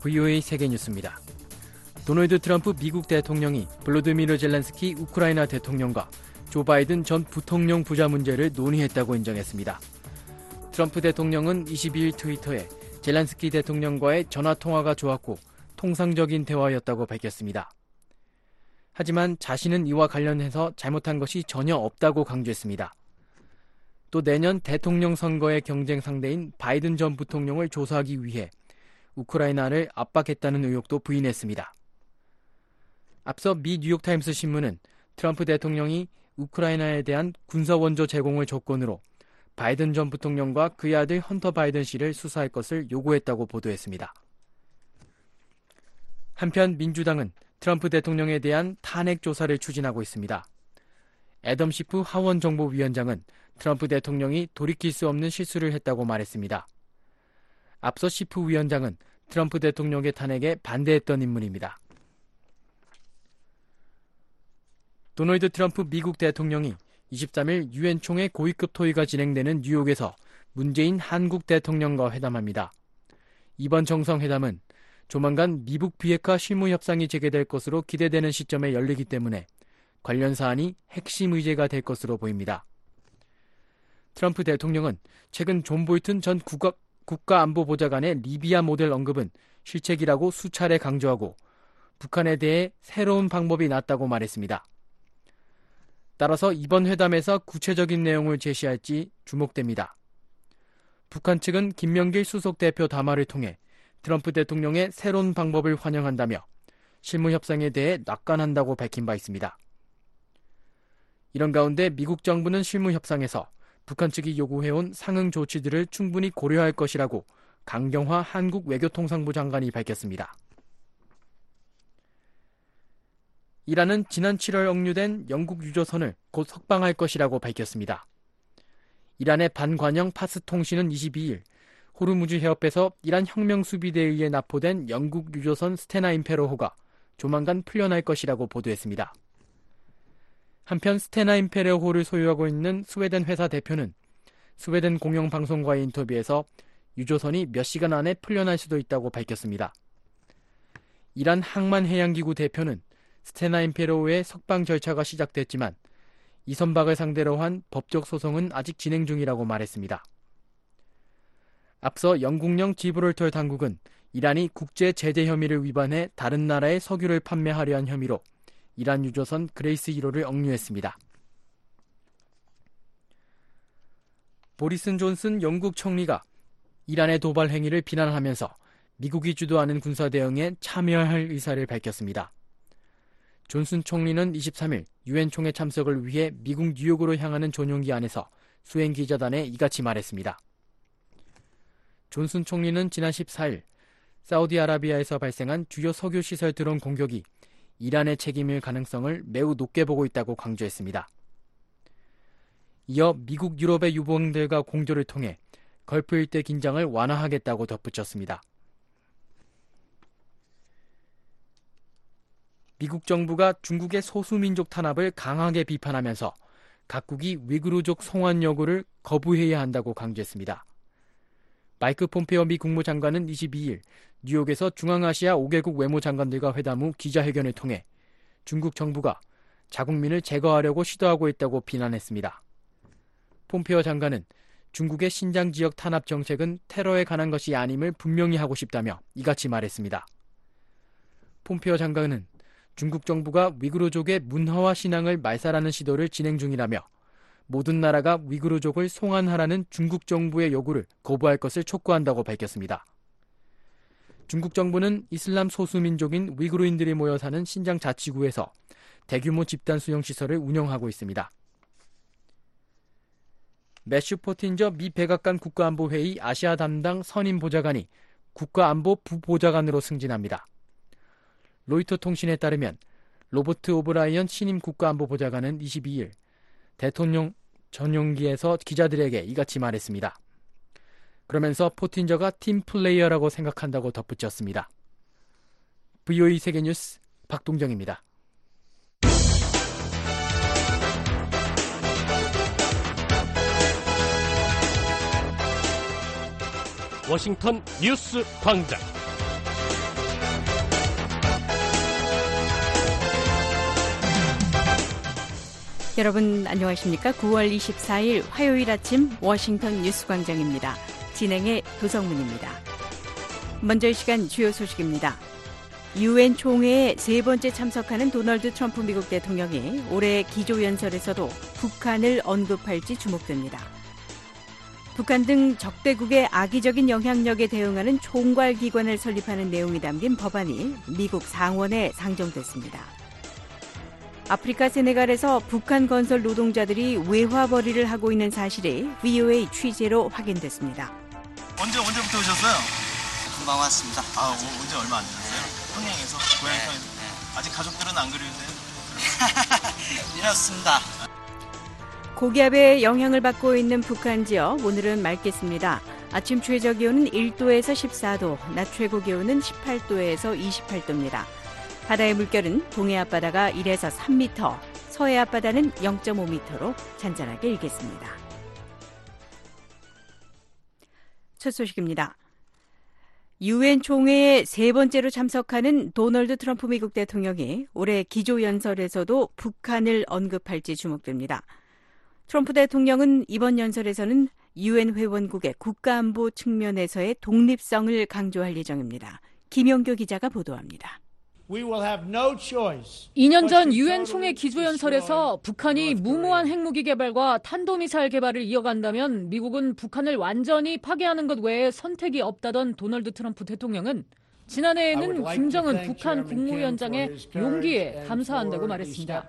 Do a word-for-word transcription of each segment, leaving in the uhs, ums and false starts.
브이오에이 세계뉴스입니다. 도널드 트럼프 미국 대통령이 볼로디미르 젤렌스키 우크라이나 대통령과 조 바이든 전 부통령 부자 문제를 논의했다고 인정했습니다. 트럼프 대통령은 이십이일 트위터에 젤렌스키 대통령과의 전화통화가 좋았고 통상적인 대화였다고 밝혔습니다. 하지만 자신은 이와 관련해서 잘못한 것이 전혀 없다고 강조했습니다. 또 내년 대통령 선거의 경쟁 상대인 바이든 전 부통령을 조사하기 위해 우크라이나를 압박했다는 의혹도 부인했습니다. 앞서 미 뉴욕타임스 신문은 트럼프 대통령이 우크라이나에 대한 군사원조 제공을 조건으로 바이든 전 부통령과 그의 아들 헌터 바이든 씨를 수사할 것을 요구했다고 보도했습니다. 한편 민주당은 트럼프 대통령에 대한 탄핵 조사를 추진하고 있습니다. 애덤 시프 하원 정보위원장은 트럼프 대통령이 돌이킬 수 없는 실수를 했다고 말했습니다. 앞서 시프 위원장은 트럼프 대통령의 탄핵에 반대했던 인물입니다. 도널드 트럼프 미국 대통령이 이십삼일 유엔 총회 고위급 토의가 진행되는 뉴욕에서 문재인 한국 대통령과 회담합니다. 이번 정상회담은 조만간 미북 비핵화 실무 협상이 재개될 것으로 기대되는 시점에 열리기 때문에 관련 사안이 핵심 의제가 될 것으로 보입니다. 트럼프 대통령은 최근 존 볼튼 전 국가, 국가안보보좌관의 리비아 모델 언급은 실책이라고 수차례 강조하고 북한에 대해 새로운 방법이 낫다고 말했습니다. 따라서 이번 회담에서 구체적인 내용을 제시할지 주목됩니다. 북한 측은 김명길 수석 대표 담화를 통해 트럼프 대통령의 새로운 방법을 환영한다며 실무 협상에 대해 낙관한다고 밝힌 바 있습니다. 이런 가운데 미국 정부는 실무 협상에서 북한 측이 요구해온 상응 조치들을 충분히 고려할 것이라고 강경화 한국 외교통상부 장관이 밝혔습니다. 이란은 지난 칠월 억류된 영국 유조선을 곧 석방할 것이라고 밝혔습니다. 이란의 반관영 파스 통신은 이십이일 호르무즈 해협에서 이란 혁명수비대에 의해 납포된 영국 유조선 스테나 임페로호가 조만간 풀려날 것이라고 보도했습니다. 한편 스테나 임페로호를 소유하고 있는 스웨덴 회사 대표는 스웨덴 공영방송과의 인터뷰에서 유조선이 몇 시간 안에 풀려날 수도 있다고 밝혔습니다. 이란 항만해양기구 대표는 스테나 임페로호의 석방 절차가 시작됐지만 이 선박을 상대로 한 법적 소송은 아직 진행 중이라고 말했습니다. 앞서 영국령 지브롤터 당국은 이란이 국제 제재 혐의를 위반해 다른 나라에 석유를 판매하려 한 혐의로 이란 유조선 그레이스 일 호를 억류했습니다. 보리슨 존슨 영국 총리가 이란의 도발 행위를 비난하면서 미국이 주도하는 군사 대응에 참여할 의사를 밝혔습니다. 존슨 총리는 이십삼일 유엔 총회 참석을 위해 미국 뉴욕으로 향하는 전용기 안에서 수행 기자단에 이같이 말했습니다. 존슨 총리는 지난 십사일 사우디아라비아에서 발생한 주요 석유 시설 드론 공격이 이란의 책임일 가능성을 매우 높게 보고 있다고 강조했습니다. 이어 미국 유럽의 유봉들과 공조를 통해 걸프 일대 긴장을 완화하겠다고 덧붙였습니다. 미국 정부가 중국의 소수민족 탄압을 강하게 비판하면서 각국이 위구르족 송환 여부를 거부해야 한다고 강조했습니다. 마이크 폼페오 미 국무장관은 이십이일 뉴욕에서 중앙아시아 오 개국 외무장관들과 회담 후 기자회견을 통해 중국 정부가 자국민을 제거하려고 시도하고 있다고 비난했습니다. 폼페오 장관은 중국의 신장 지역 탄압 정책은 테러에 관한 것이 아님을 분명히 하고 싶다며 이같이 말했습니다. 폼페오 장관은 중국 정부가 위구르족의 문화와 신앙을 말살하는 시도를 진행 중이라며 모든 나라가 위구르족을 송환하라는 중국 정부의 요구를 거부할 것을 촉구한다고 밝혔습니다. 중국 정부는 이슬람 소수민족인 위구르인들이 모여 사는 신장 자치구에서 대규모 집단 수용시설을 운영하고 있습니다. 매슈 포틴저 미 백악관 국가안보회의 아시아 담당 선임 보좌관이 국가안보 부보좌관으로 승진합니다. 로이터 통신에 따르면 로버트 오브라이언 신임 국가안보보좌관은 이십이일 대통령 전용기에서 기자들에게 이같이 말했습니다. 그러면서 포틴저가 팀 플레이어라고 생각한다고 덧붙였습니다. 브이오에이 세계뉴스 박동정입니다. 워싱턴 뉴스 광장 여러분 안녕하십니까? 구월 이십사일 화요일 아침 워싱턴 뉴스광장입니다. 진행의 도성문입니다. 먼저 이 시간 주요 소식입니다. 유엔 총회에 세 번째 참석하는 도널드 트럼프 미국 대통령이 올해 기조연설에서도 북한을 언급할지 주목됩니다. 북한 등 적대국의 악의적인 영향력에 대응하는 총괄기관을 설립하는 내용이 담긴 법안이 미국 상원에 상정됐습니다. 아프리카 세네갈에서 북한 건설 노동자들이 외화벌이를 하고 있는 사실이 브이오에이 취재로 확인됐습니다. 언제, 언제부터 오셨어요? 금방 왔습니다. 아, 오, 언제 얼마 안 되셨어요? 평양에서? 고향 네, 평양에서? 네. 아직 가족들은 안 그리우세요? 이렇습니다. 고기압의 영향을 받고 있는 북한 지역, 오늘은 맑겠습니다. 아침 최저 기온은 일 도에서 십사 도, 낮 최고 기온은 십팔 도에서 이십팔 도입니다. 바다의 물결은 동해 앞바다가 일에서 삼 미터, 서해 앞바다는 영 점 오 미터로 잔잔하게 일겠습니다. 첫 소식입니다. 유엔 총회에 세 번째로 참석하는 도널드 트럼프 미국 대통령이 올해 기조연설에서도 북한을 언급할지 주목됩니다. 트럼프 대통령은 이번 연설에서는 유엔 회원국의 국가안보 측면에서의 독립성을 강조할 예정입니다. 김영교 기자가 보도합니다. 이 년 전 유엔 총회 기조연설에서 북한이 무모한 핵무기 개발과 탄도미사일 개발을 이어간다면 미국은 북한을 완전히 파괴하는 것 외에 선택이 없다던 도널드 트럼프 대통령은 지난해에는 김정은 북한 국무위원장의 용기에 감사한다고 말했습니다.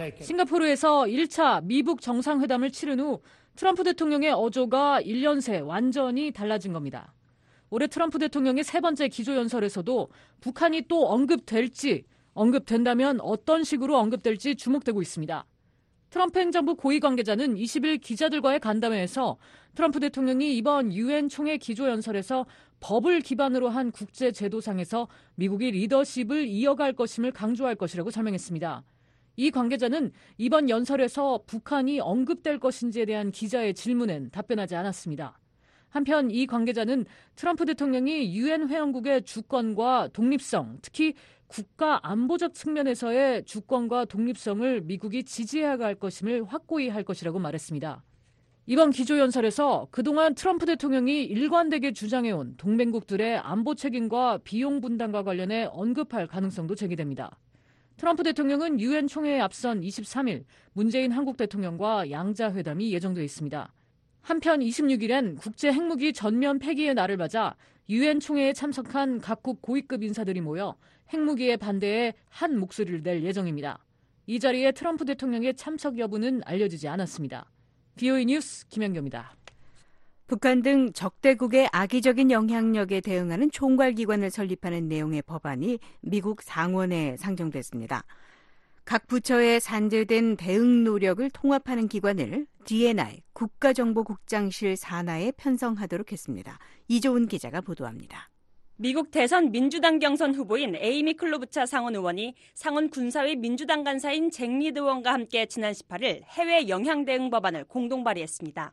싱가포르에서 일 차 미북 정상회담을 치른 후 트럼프 대통령의 어조가 일 년 새 완전히 달라진 겁니다. 올해 트럼프 대통령의 세 번째 기조연설에서도 북한이 또 언급될지, 언급된다면 어떤 식으로 언급될지 주목되고 있습니다. 트럼프 행정부 고위 관계자는 이십일 기자들과의 간담회에서 트럼프 대통령이 이번 유엔 총회 기조연설에서 법을 기반으로 한 국제제도상에서 미국이 리더십을 이어갈 것임을 강조할 것이라고 설명했습니다. 이 관계자는 이번 연설에서 북한이 언급될 것인지에 대한 기자의 질문엔 답변하지 않았습니다. 한편 이 관계자는 트럼프 대통령이 유엔 회원국의 주권과 독립성, 특히 국가 안보적 측면에서의 주권과 독립성을 미국이 지지해야 할 것임을 확고히 할 것이라고 말했습니다. 이번 기조연설에서 그동안 트럼프 대통령이 일관되게 주장해온 동맹국들의 안보 책임과 비용 분담과 관련해 언급할 가능성도 제기됩니다. 트럼프 대통령은 유엔 총회에 앞선 이십삼일 문재인 한국 대통령과 양자회담이 예정돼 있습니다. 한편 이십육일엔 국제 핵무기 전면 폐기의 날을 맞아 유엔 총회에 참석한 각국 고위급 인사들이 모여 핵무기에 반대해 한 목소리를 낼 예정입니다. 이 자리에 트럼프 대통령의 참석 여부는 알려지지 않았습니다. 브이오에이 뉴스 김현경입니다. 북한 등 적대국의 악의적인 영향력에 대응하는 총괄기관을 설립하는 내용의 법안이 미국 상원에 상정됐습니다. 각 부처에 산재된 대응 노력을 통합하는 기관을 디엔아이 국가정보국장실 산하에 편성하도록 했습니다. 이조은 기자가 보도합니다. 미국 대선 민주당 경선 후보인 에이미 클로부차 상원 의원이 상원 군사위 민주당 간사인 잭 리드 의원과 함께 지난 십팔일 해외 영향 대응 법안을 공동 발의했습니다.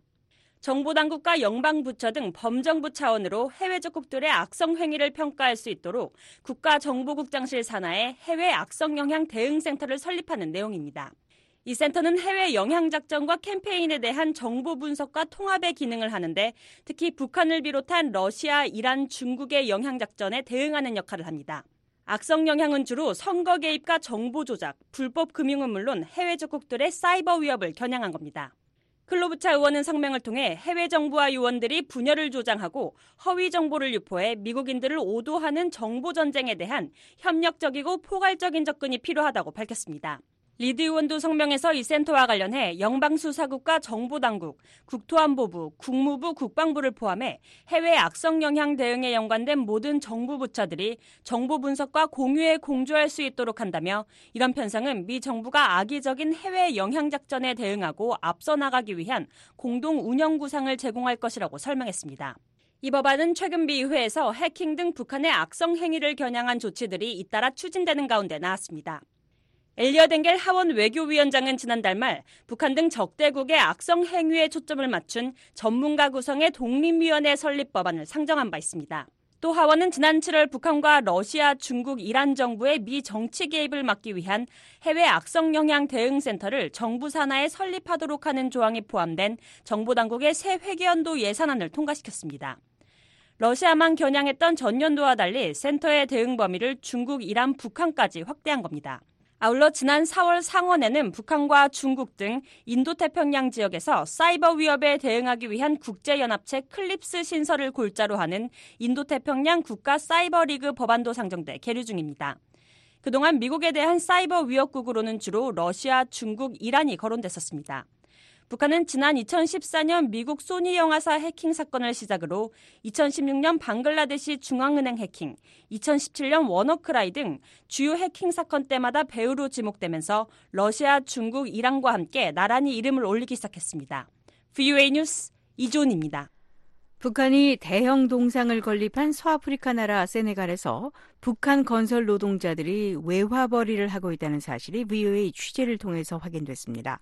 정보당국과 영방부처 등 범정부 차원으로 해외 적국들의 악성 행위를 평가할 수 있도록 국가정보국장실 산하에 해외 악성 영향 대응센터를 설립하는 내용입니다. 이 센터는 해외 영향작전과 캠페인에 대한 정보 분석과 통합의 기능을 하는데 특히 북한을 비롯한 러시아, 이란, 중국의 영향작전에 대응하는 역할을 합니다. 악성 영향은 주로 선거 개입과 정보 조작, 불법 금융은 물론 해외 적국들의 사이버 위협을 겨냥한 겁니다. 클로부차 의원은 성명을 통해 해외 정부와 요원들이 분열을 조장하고 허위 정보를 유포해 미국인들을 오도하는 정보 전쟁에 대한 협력적이고 포괄적인 접근이 필요하다고 밝혔습니다. 리드 의원도 성명에서 이 센터와 관련해 영방수사국과 정보당국, 국토안보부, 국무부, 국방부를 포함해 해외 악성 영향 대응에 연관된 모든 정부 부처들이 정보 분석과 공유에 공조할 수 있도록 한다며 이런 편성은 미 정부가 악의적인 해외 영향 작전에 대응하고 앞서 나가기 위한 공동 운영 구상을 제공할 것이라고 설명했습니다. 이 법안은 최근 미 의회에서 해킹 등 북한의 악성 행위를 겨냥한 조치들이 잇따라 추진되는 가운데 나왔습니다. 엘리엇 엥겔 하원 외교위원장은 지난달 말 북한 등 적대국의 악성 행위에 초점을 맞춘 전문가 구성의 독립위원회 설립 법안을 상정한 바 있습니다. 또 하원은 지난 칠월 북한과 러시아, 중국, 이란 정부의 미 정치 개입을 막기 위한 해외 악성 영향 대응센터를 정부 산하에 설립하도록 하는 조항이 포함된 정보당국의 새 회계연도 예산안을 통과시켰습니다. 러시아만 겨냥했던 전년도와 달리 센터의 대응 범위를 중국, 이란, 북한까지 확대한 겁니다. 아울러 지난 사월 상원에는 북한과 중국 등 인도태평양 지역에서 사이버 위협에 대응하기 위한 국제연합체 클립스 신설을 골자로 하는 인도태평양 국가 사이버리그 법안도 상정돼 계류 중입니다. 그동안 미국에 대한 사이버 위협국으로는 주로 러시아, 중국, 이란이 거론됐었습니다. 북한은 지난 이천십사 년 미국 소니 영화사 해킹 사건을 시작으로 이천십육 년 방글라데시 중앙은행 해킹, 이천십칠 년 워너크라이 등 주요 해킹 사건 때마다 배후로 지목되면서 러시아, 중국, 이란과 함께 나란히 이름을 올리기 시작했습니다. 브이오에이 뉴스 이존입니다. 북한이 대형 동상을 건립한 서아프리카 나라 세네갈에서 북한 건설 노동자들이 외화벌이를 하고 있다는 사실이 브이오에이 취재를 통해서 확인됐습니다.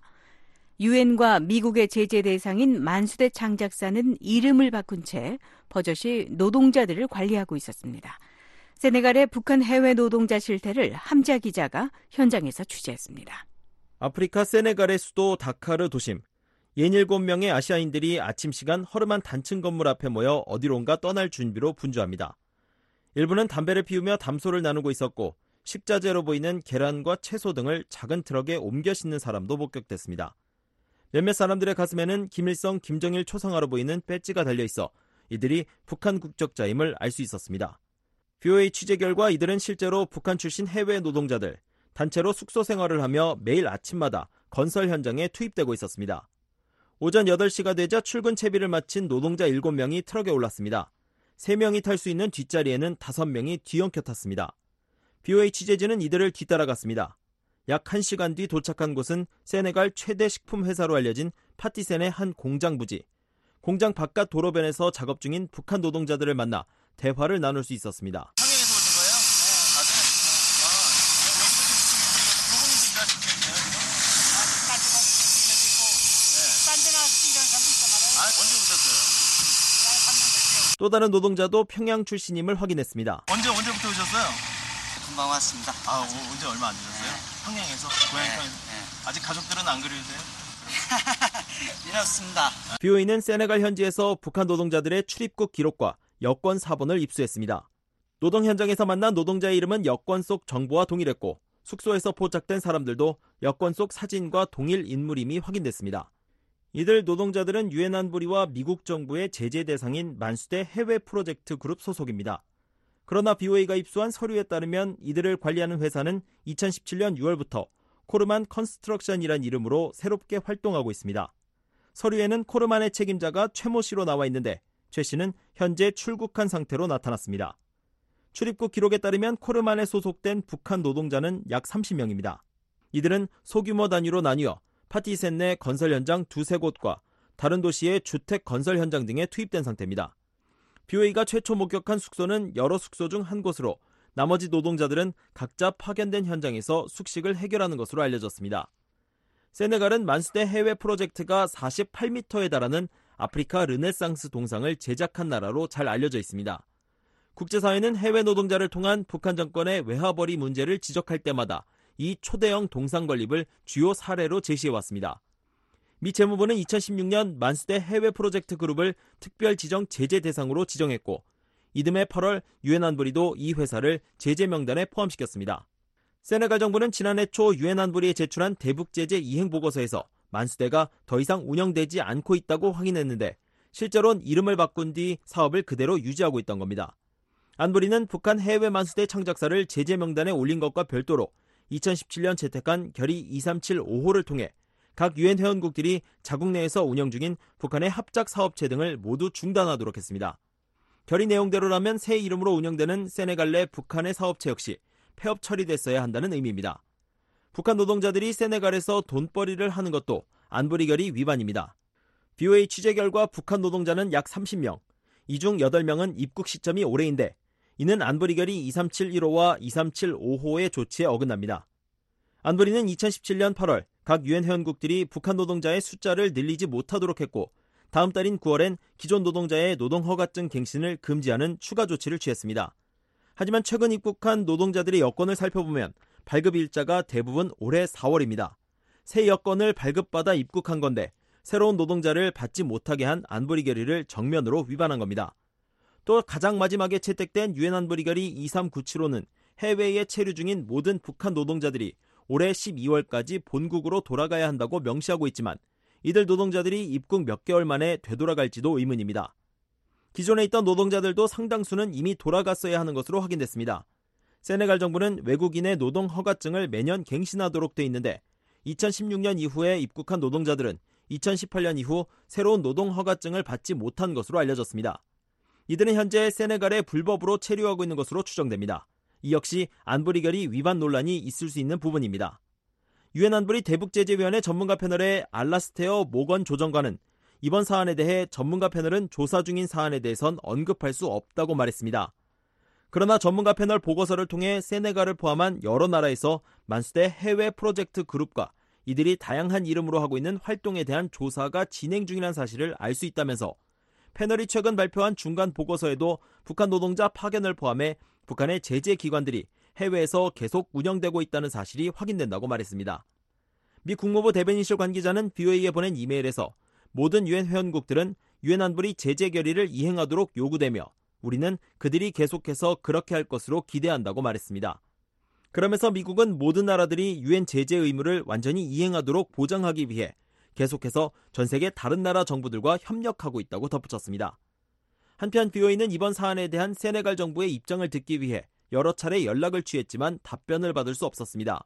유엔과 미국의 제재 대상인 만수대 창작사는 이름을 바꾼 채 버젓이 노동자들을 관리하고 있었습니다. 세네갈의 북한 해외 노동자 실태를 함자 기자가 현장에서 취재했습니다. 아프리카 세네갈의 수도 다카르 도심. 예닐곱 명의 아시아인들이 아침 시간 허름한 단층 건물 앞에 모여 어디론가 떠날 준비로 분주합니다. 일부는 담배를 피우며 담소를 나누고 있었고 식자재로 보이는 계란과 채소 등을 작은 트럭에 옮겨 싣는 사람도 목격됐습니다. 몇몇 사람들의 가슴에는 김일성, 김정일 초상화로 보이는 배지가 달려있어 이들이 북한 국적자임을 알 수 있었습니다. 브이오에이 취재 결과 이들은 실제로 북한 출신 해외 노동자들, 단체로 숙소 생활을 하며 매일 아침마다 건설 현장에 투입되고 있었습니다. 오전 여덟 시가 되자 출근 채비를 마친 노동자 일곱 명이 트럭에 올랐습니다. 세 명이 탈 수 있는 뒷자리에는 다섯 명이 뒤엉켜 탔습니다. 브이오에이 취재진은 이들을 뒤따라갔습니다. 약 한 시간 뒤 도착한 곳은 세네갈 최대 식품 회사로 알려진 파티센의 한 공장 부지. 공장 바깥 도로변에서 작업 중인 북한 노동자들을 만나 대화를 나눌 수 있었습니다. 평양에서 오신 거예요? 네, 다들? 아, 여기서 지금 두 분이서 일하시겠네요, 지금? 아, 딴 데가 있고, 딴 데나 일하는 사람도 있단 말이에요. 아, 언제 오셨어요? 한 삼 년 됐어요. 또 다른 노동자도 평양 출신임을 확인했습니다. 언제, 언제부터 오셨어요? 금방 왔습니다. 아, 오, 온지 얼마 안 되셨어요? 네. 평양에서? 고향 네, 평양에서? 네. 아직 가족들은 안 그리우세요? 이렇습니다. 브이오에이는 세네갈 현지에서 북한 노동자들의 출입국 기록과 여권 사본을 입수했습니다. 노동 현장에서 만난 노동자의 이름은 여권 속 정보와 동일했고 숙소에서 포착된 사람들도 여권 속 사진과 동일 인물임이 확인됐습니다. 이들 노동자들은 유엔 안보리와 미국 정부의 제재 대상인 만수대 해외 프로젝트 그룹 소속입니다. 그러나 브이오에이가 입수한 서류에 따르면 이들을 관리하는 회사는 이천십칠 년 유월부터 코르만 컨스트럭션이란 이름으로 새롭게 활동하고 있습니다. 서류에는 코르만의 책임자가 최모 씨로 나와 있는데 최 씨는 현재 출국한 상태로 나타났습니다. 출입국 기록에 따르면 코르만에 소속된 북한 노동자는 약 삼십 명입니다. 이들은 소규모 단위로 나뉘어 파티센 내 건설 현장 두세 곳과 다른 도시의 주택 건설 현장 등에 투입된 상태입니다. 브이오에이가 최초 목격한 숙소는 여러 숙소 중 한 곳으로 나머지 노동자들은 각자 파견된 현장에서 숙식을 해결하는 것으로 알려졌습니다. 세네갈은 만수대 해외 프로젝트가 사십팔 미터에 달하는 아프리카 르네상스 동상을 제작한 나라로 잘 알려져 있습니다. 국제사회는 해외 노동자를 통한 북한 정권의 외화벌이 문제를 지적할 때마다 이 초대형 동상 건립을 주요 사례로 제시해왔습니다. 미 재무부는 이천십육 년 만수대 해외 프로젝트 그룹을 특별 지정 제재 대상으로 지정했고 이듬해 팔월 유엔 안보리도 이 회사를 제재 명단에 포함시켰습니다. 세네갈 정부는 지난해 초 유엔 안보리에 제출한 대북 제재 이행 보고서에서 만수대가 더 이상 운영되지 않고 있다고 확인했는데 실제로는 이름을 바꾼 뒤 사업을 그대로 유지하고 있던 겁니다. 안보리는 북한 해외 만수대 창작사를 제재 명단에 올린 것과 별도로 이천십칠 년 채택한 결의 이삼칠오호를 통해 각 유엔 회원국들이 자국 내에서 운영 중인 북한의 합작 사업체 등을 모두 중단하도록 했습니다. 결의 내용대로라면 새 이름으로 운영되는 세네갈 내 북한의 사업체 역시 폐업 처리됐어야 한다는 의미입니다. 북한 노동자들이 세네갈에서 돈벌이를 하는 것도 안보리 결의 위반입니다. 브이오에이 취재 결과 북한 노동자는 약 삼십 명, 이 중 여덟 명은 입국 시점이 올해인데 이는 안보리 결의 이삼칠일호와 이삼칠오호의 조치에 어긋납니다. 안보리는 이천십칠 년 팔월 각 유엔 회원국들이 북한 노동자의 숫자를 늘리지 못하도록 했고 다음 달인 구월엔 기존 노동자의 노동허가증 갱신을 금지하는 추가 조치를 취했습니다. 하지만 최근 입국한 노동자들의 여권을 살펴보면 발급 일자가 대부분 올해 사월입니다. 새 여권을 발급받아 입국한 건데 새로운 노동자를 받지 못하게 한 안보리 결의를 정면으로 위반한 겁니다. 또 가장 마지막에 채택된 유엔 안보리 결의 이삼구칠호는 해외에 체류 중인 모든 북한 노동자들이 올해 십이월까지 본국으로 돌아가야 한다고 명시하고 있지만 이들 노동자들이 입국 몇 개월 만에 되돌아갈지도 의문입니다. 기존에 있던 노동자들도 상당수는 이미 돌아갔어야 하는 것으로 확인됐습니다. 세네갈 정부는 외국인의 노동 허가증을 매년 갱신하도록 돼 있는데 이천십육 년 이후에 입국한 노동자들은 이천십팔 년 이후 새로운 노동 허가증을 받지 못한 것으로 알려졌습니다. 이들은 현재 세네갈에 불법으로 체류하고 있는 것으로 추정됩니다. 이 역시 안보리 결의 위반 논란이 있을 수 있는 부분입니다. 유엔 안보리 대북제재위원회 전문가 패널의 알라스테어 모건 조정관은 이번 사안에 대해 전문가 패널은 조사 중인 사안에 대해선 언급할 수 없다고 말했습니다. 그러나 전문가 패널 보고서를 통해 세네갈을 포함한 여러 나라에서 만수대 해외 프로젝트 그룹과 이들이 다양한 이름으로 하고 있는 활동에 대한 조사가 진행 중이라는 사실을 알 수 있다면서 패널이 최근 발표한 중간 보고서에도 북한 노동자 파견을 포함해 북한의 제재 기관들이 해외에서 계속 운영되고 있다는 사실이 확인된다고 말했습니다. 미 국무부 대변인실 관계자는 브이오에이에 보낸 이메일에서 모든 유엔 회원국들은 유엔 안보리 제재 결의를 이행하도록 요구되며 우리는 그들이 계속해서 그렇게 할 것으로 기대한다고 말했습니다. 그러면서 미국은 모든 나라들이 유엔 제재 의무를 완전히 이행하도록 보장하기 위해 계속해서 전 세계 다른 나라 정부들과 협력하고 있다고 덧붙였습니다. 한편 브이오에이는 이번 사안에 대한 세네갈 정부의 입장을 듣기 위해 여러 차례 연락을 취했지만 답변을 받을 수 없었습니다.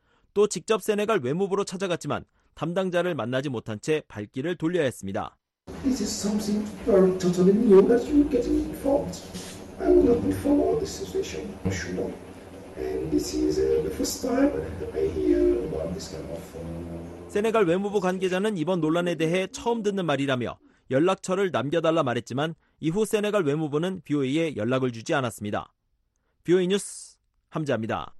또 직접 세네갈 외무부로 찾아갔지만 담당자를 만나지 못한 채 발길을 돌려야 했습니다. This is something very totally new that you get informed. I will not before this situation. I should know. And this is the first time I hear about this kind of. 세네갈 외무부 관계자는 이번 논란에 대해 처음 듣는 말이라며 연락처를 남겨달라 말했지만 이후 세네갈 외무부는 브이오에이에 연락을 주지 않았습니다. 브이오에이 뉴스 함자입니다.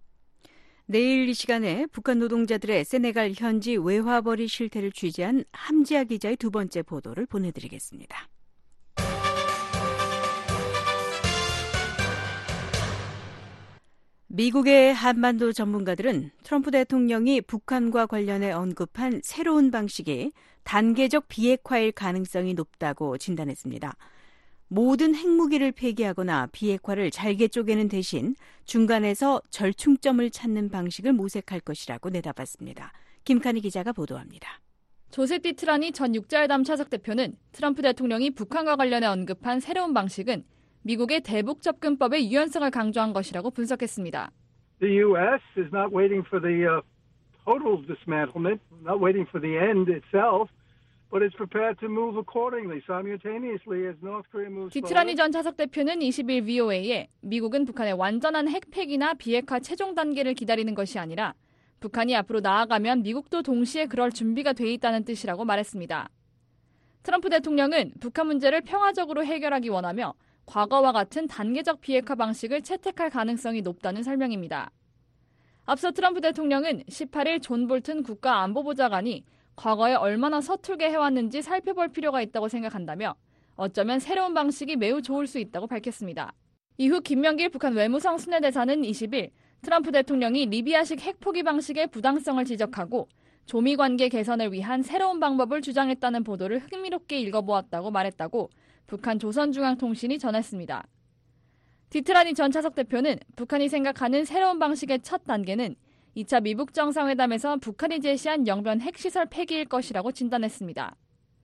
내일 이 시간에 북한 노동자들의 세네갈 현지 외화벌이 실태를 취재한 함지아 기자의 두 번째 보도를 보내드리겠습니다. 미국의 한반도 전문가들은 트럼프 대통령이 북한과 관련해 언급한 새로운 방식이 단계적 비핵화일 가능성이 높다고 진단했습니다. 모든 핵무기를 폐기하거나 비핵화를 잘게 쪼개는 대신 중간에서 절충점을 찾는 방식을 모색할 것이라고 내다봤습니다. 김칸희 기자가 보도합니다. 조셉 디트라니 전 육자회담 차석 대표는 트럼프 대통령이 북한과 관련해 언급한 새로운 방식은 미국의 대북 접근법의 유연성을 강조한 것이라고 분석했습니다. The U S is not waiting for the uh, total dismantlement, not waiting for the end itself. But it's prepared to move accordingly, simultaneously as North Korea moves forward. 디트라니 전 차석 대표는 이십 일 브이오에이에 미국은 북한의 완전한 핵폐기나 비핵화 최종 단계를 기다리는 것이 아니라 북한이 앞으로 나아가면 미국도 동시에 그럴 준비가 돼 있다는 뜻이라고 말했습니다. 트럼프 대통령은 북한 문제를 평화적으로 해결하기 원하며 과거와 같은 단계적 비핵화 방식을 채택할 가능성이 높다는 설명입니다. 앞서 트럼프 대통령은 십팔 일 존 볼튼 국가안보보좌관이 과거에 얼마나 서툴게 해왔는지 살펴볼 필요가 있다고 생각한다며 어쩌면 새로운 방식이 매우 좋을 수 있다고 밝혔습니다. 이후 김명길 북한 외무성 순회대사는 이십 일 트럼프 대통령이 리비아식 핵포기 방식의 부당성을 지적하고 조미 관계 개선을 위한 새로운 방법을 주장했다는 보도를 흥미롭게 읽어보았다고 말했다고 북한 조선중앙통신이 전했습니다. 디트라니 전 차석 대표는 북한이 생각하는 새로운 방식의 첫 단계는 이 차 미북 정상회담에서 북한이 제시한 영변 핵시설 폐기일 것이라고 진단했습니다.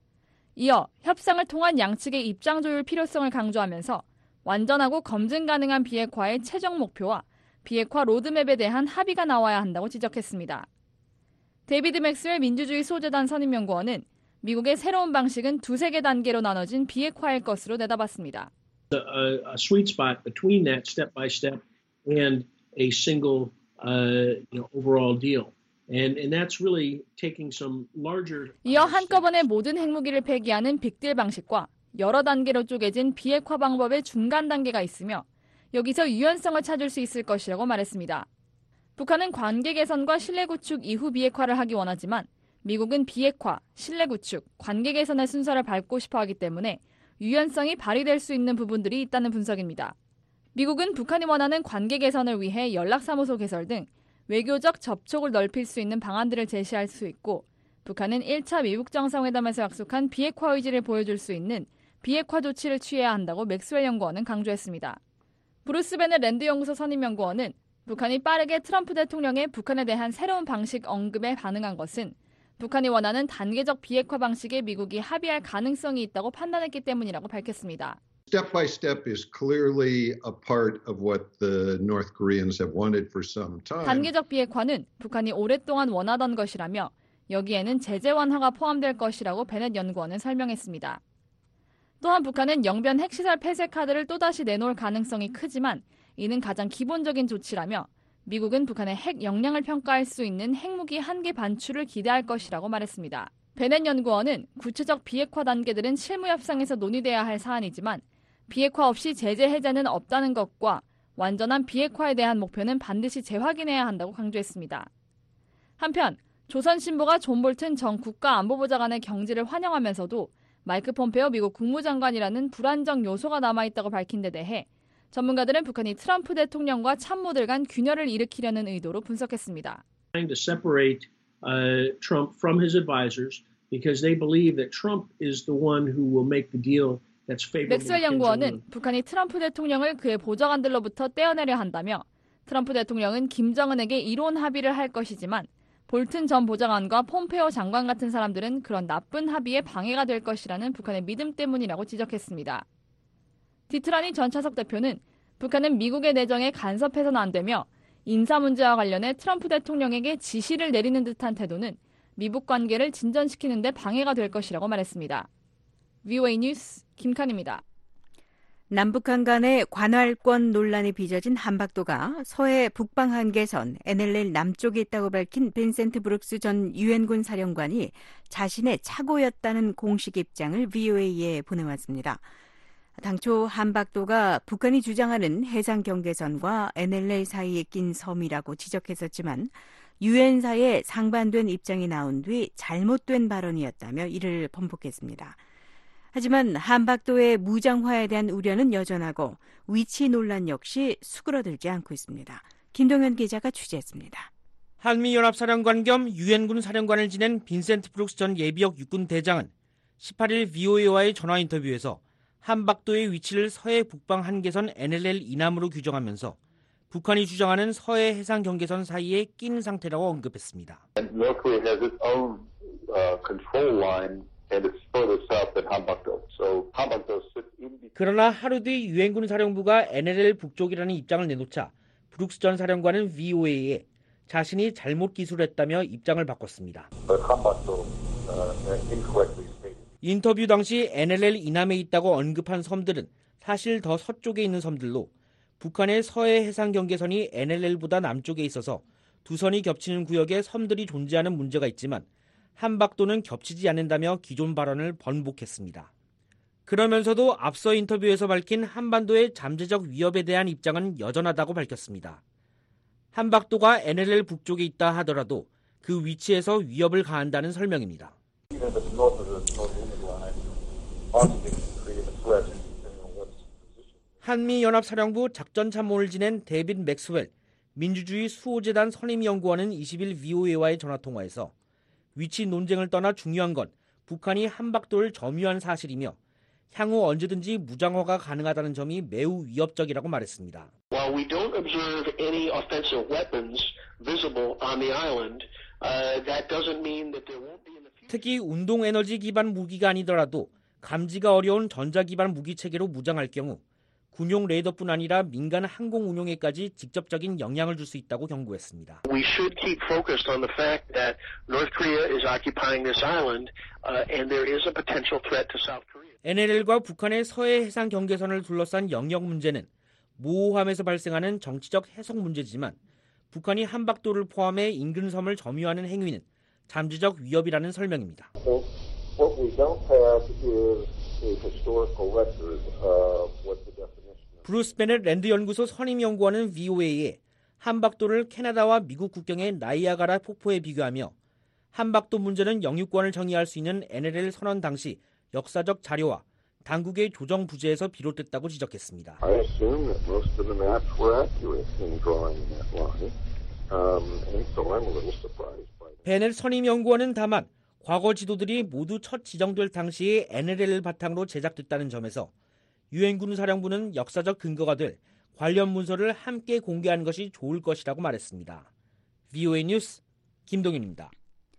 이어 협상을 통한 양측의 입장 조율 필요성을 강조하면서 완전하고 검증 가능한 비핵화의 최종 목표와 비핵화 로드맵에 대한 합의가 나와야 한다고 지적했습니다. 데이비드 맥스웰 민주주의 소재단 선임연구원은 미국의 새로운 방식은 두세 개 단계로 나눠진 비핵화일 것으로 내다봤습니다. A, a sweet spot between that step by step and a single Uh, you know, overall deal. And, and that's really taking some larger... 이어 한꺼번에 모든 핵무기를 폐기하는 빅딜 방식과 여러 단계로 쪼개진 비핵화 방법의 중간 단계가 있으며 여기서 유연성을 찾을 수 있을 것이라고 말했습니다. 북한은 관계 개선과 신뢰 구축 이후 비핵화를 하기 원하지만 미국은 비핵화, 신뢰 구축, 관계 개선의 순서를 밟고 싶어 하기 때문에 유연성이 발휘될 수 있는 부분들이 있다는 분석입니다. 미국은 북한이 원하는 관계 개선을 위해 연락사무소 개설 등 외교적 접촉을 넓힐 수 있는 방안들을 제시할 수 있고, 북한은 일 차 미국 정상회담에서 약속한 비핵화 의지를 보여줄 수 있는 비핵화 조치를 취해야 한다고 맥스웰 연구원은 강조했습니다. 브루스 베넷 랜드 연구소 선임 연구원은 북한이 빠르게 트럼프 대통령의 북한에 대한 새로운 방식 언급에 반응한 것은 북한이 원하는 단계적 비핵화 방식에 미국이 합의할 가능성이 있다고 판단했기 때문이라고 밝혔습니다. Step by step is clearly a part of what the North Koreans have wanted for some time. 단계적 비핵화는 북한이 오랫동안 원하던 것이라며 여기에는 제재 완화가 포함될 것이라고 베넷 연구원은 설명했습니다. 또한 북한은 영변 핵시설 폐쇄 카드를 또다시 내놓을 가능성이 크지만 이는 가장 기본적인 조치라며 미국은 북한의 핵 역량을 평가할 수 있는 핵무기 한 개 반출을 기대할 것이라고 말했습니다. 베넷 연구원은 구체적 비핵화 단계들은 실무 협상에서 논의돼야 할 사안이지만 비핵화 없이 제재 해제는 없다는 것과 완전한 비핵화에 대한 목표는 반드시 재확인해야 한다고 강조했습니다. 한편 조선신보가 존 볼튼 전 국가안보보좌관의 경질을 환영하면서도 마이크 폼페오 미국 국무장관이라는 불안정 요소가 남아있다고 밝힌 데 대해 전문가들은 북한이 트럼프 대통령과 참모들 간 균열을 일으키려는 의도로 분석했습니다. Trying to separate uh, Trump from his advisors because they believe that Trump is the one who will make the deal that's favorable. 맥스웰 연구원은 북한이 트럼프 대통령을 그의 보좌관들로부터 떼어내려 한다며 트럼프 대통령은 김정은에게 이론 합의를 할 것이지만 볼튼 전 보좌관과 폼페오 장관 같은 사람들은 그런 나쁜 합의에 방해가 될 것이라는 북한의 믿음 때문이라고 지적했습니다. 디트라니 전 차석 대표는 북한은 미국의 내정에 간섭해서는 안 되며 인사 문제와 관련해 트럼프 대통령에게 지시를 내리는 듯한 태도는 미북 관계를 진전시키는 데 방해가 될 것이라고 말했습니다. 브이오에이 뉴스 김칸입니다. 남북한 간의 관할권 논란이 빚어진 한박도가 서해 북방 한계선 엔엘엘 남쪽에 있다고 밝힌 빈센트 브룩스 전 유엔군 사령관이 자신의 착오였다는 공식 입장을 브이오에이에 보내왔습니다. 당초 한박도가 북한이 주장하는 해상 경계선과 엔엘엘 사이에 낀 섬이라고 지적했었지만 유엔사에 상반된 입장이 나온 뒤 잘못된 발언이었다며 이를 번복했습니다. 하지만 한박도의 무장화에 대한 우려는 여전하고 위치 논란 역시 수그러들지 않고 있습니다. 김동현 기자가 취재했습니다. 한미연합사령관 겸 유엔군 사령관을 지낸 빈센트 브룩스 전 예비역 육군 대장은 십팔 일 브이오에이와의 전화 인터뷰에서 한박도의 위치를 서해 북방 한계선 엔엘엘 이남으로 규정하면서 북한이 주장하는 서해 해상 경계선 사이에 낀 상태라고 언급했습니다. North Korea has its own uh, control line. And it's further south than Hanbakdo. So Hanbakdo sits in between. 그러나 하루 뒤 유엔군 사령부가 엔엘엘 북쪽이라는 입장을 내놓자 브룩스 전 사령관은 브이오에이에 자신이 잘못 기술했다며 입장을 바꿨습니다. But Hanbakdo uh, incorrectly stated. 인터뷰 당시 엔엘엘 이남에 있다고 언급한 섬들은 사실 더 서쪽에 있는 섬들로 북한의 서해 해상 경계선이 엔엘엘보다 남쪽에 있어서 두 선이 겹치는 구역에 섬들이 존재하는 문제가 있지만 한박도는 겹치지 않는다며 기존 발언을 번복했습니다. 그러면서도 앞서 인터뷰에서 밝힌 한반도의 잠재적 위협에 대한 입장은 여전하다고 밝혔습니다. 한박도가 엔엘엘 북쪽에 있다 하더라도 그 위치에서 위협을 가한다는 설명입니다. 한미연합사령부 작전참모를 지낸 데이빗 맥스웰 민주주의 수호재단 선임연구원은 이십 일 브이오에이와의 전화통화에서 위치 논쟁을 떠나 중요한 건 북한이 한박도를 점유한 사실이며 향후 언제든지 무장화가 가능하다는 점이 매우 위협적이라고 말했습니다. While we don't observe any offensive weapons visible on the island, uh, that doesn't mean that there won't be in the future. 특히 운동 에너지 기반 무기가 아니더라도 감지가 어려운 전자 기반 무기 체계로 무장할 경우 군용 레이더뿐 아니라 민간 항공 운용에까지 직접적인 영향을 줄 수 있다고 경고했습니다. We should keep focused on the fact that North Korea is occupying this island, uh, and there is a potential threat to South Korea. 엔엘엘과 북한의 서해 해상 경계선을 둘러싼 영역 문제는 모호함에서 발생하는 정치적 해석 문제지만 북한이 한박도를 포함해 인근 섬을 점유하는 행위는 잠재적 위협이라는 설명입니다. So what we don't have is a historical record of what the definition. 브루스 베넷 랜드 연구소 선임 연구원은 브이오에이에 한박도를 캐나다와 미국 국경의 나이아가라 폭포에 비교하며 한박도 문제는 영유권을 정의할 수 있는 엔엘엘 선언 당시 역사적 자료와 당국의 조정 부재에서 비롯됐다고 지적했습니다. I assume that most of the maps were accurate in drawing that line, um, and so I'm a little surprised by that. 베넬 선임연구원은 다만 과거 지도들이 모두 첫 지정될 당시에 엔엘엘을 바탕으로 제작됐다는 점에서 유엔 군사령부는 역사적 근거가 될 관련 문서를 함께 공개하는 것이 좋을 것이라고 말했습니다. 브이오에이 뉴스 김동윤입니다.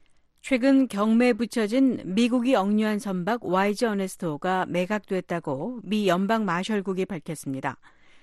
최근 경매에 붙여진 미국이 억류한 선박 와이즈 어네스토가 매각됐다고 미 연방 마셜국이 밝혔습니다.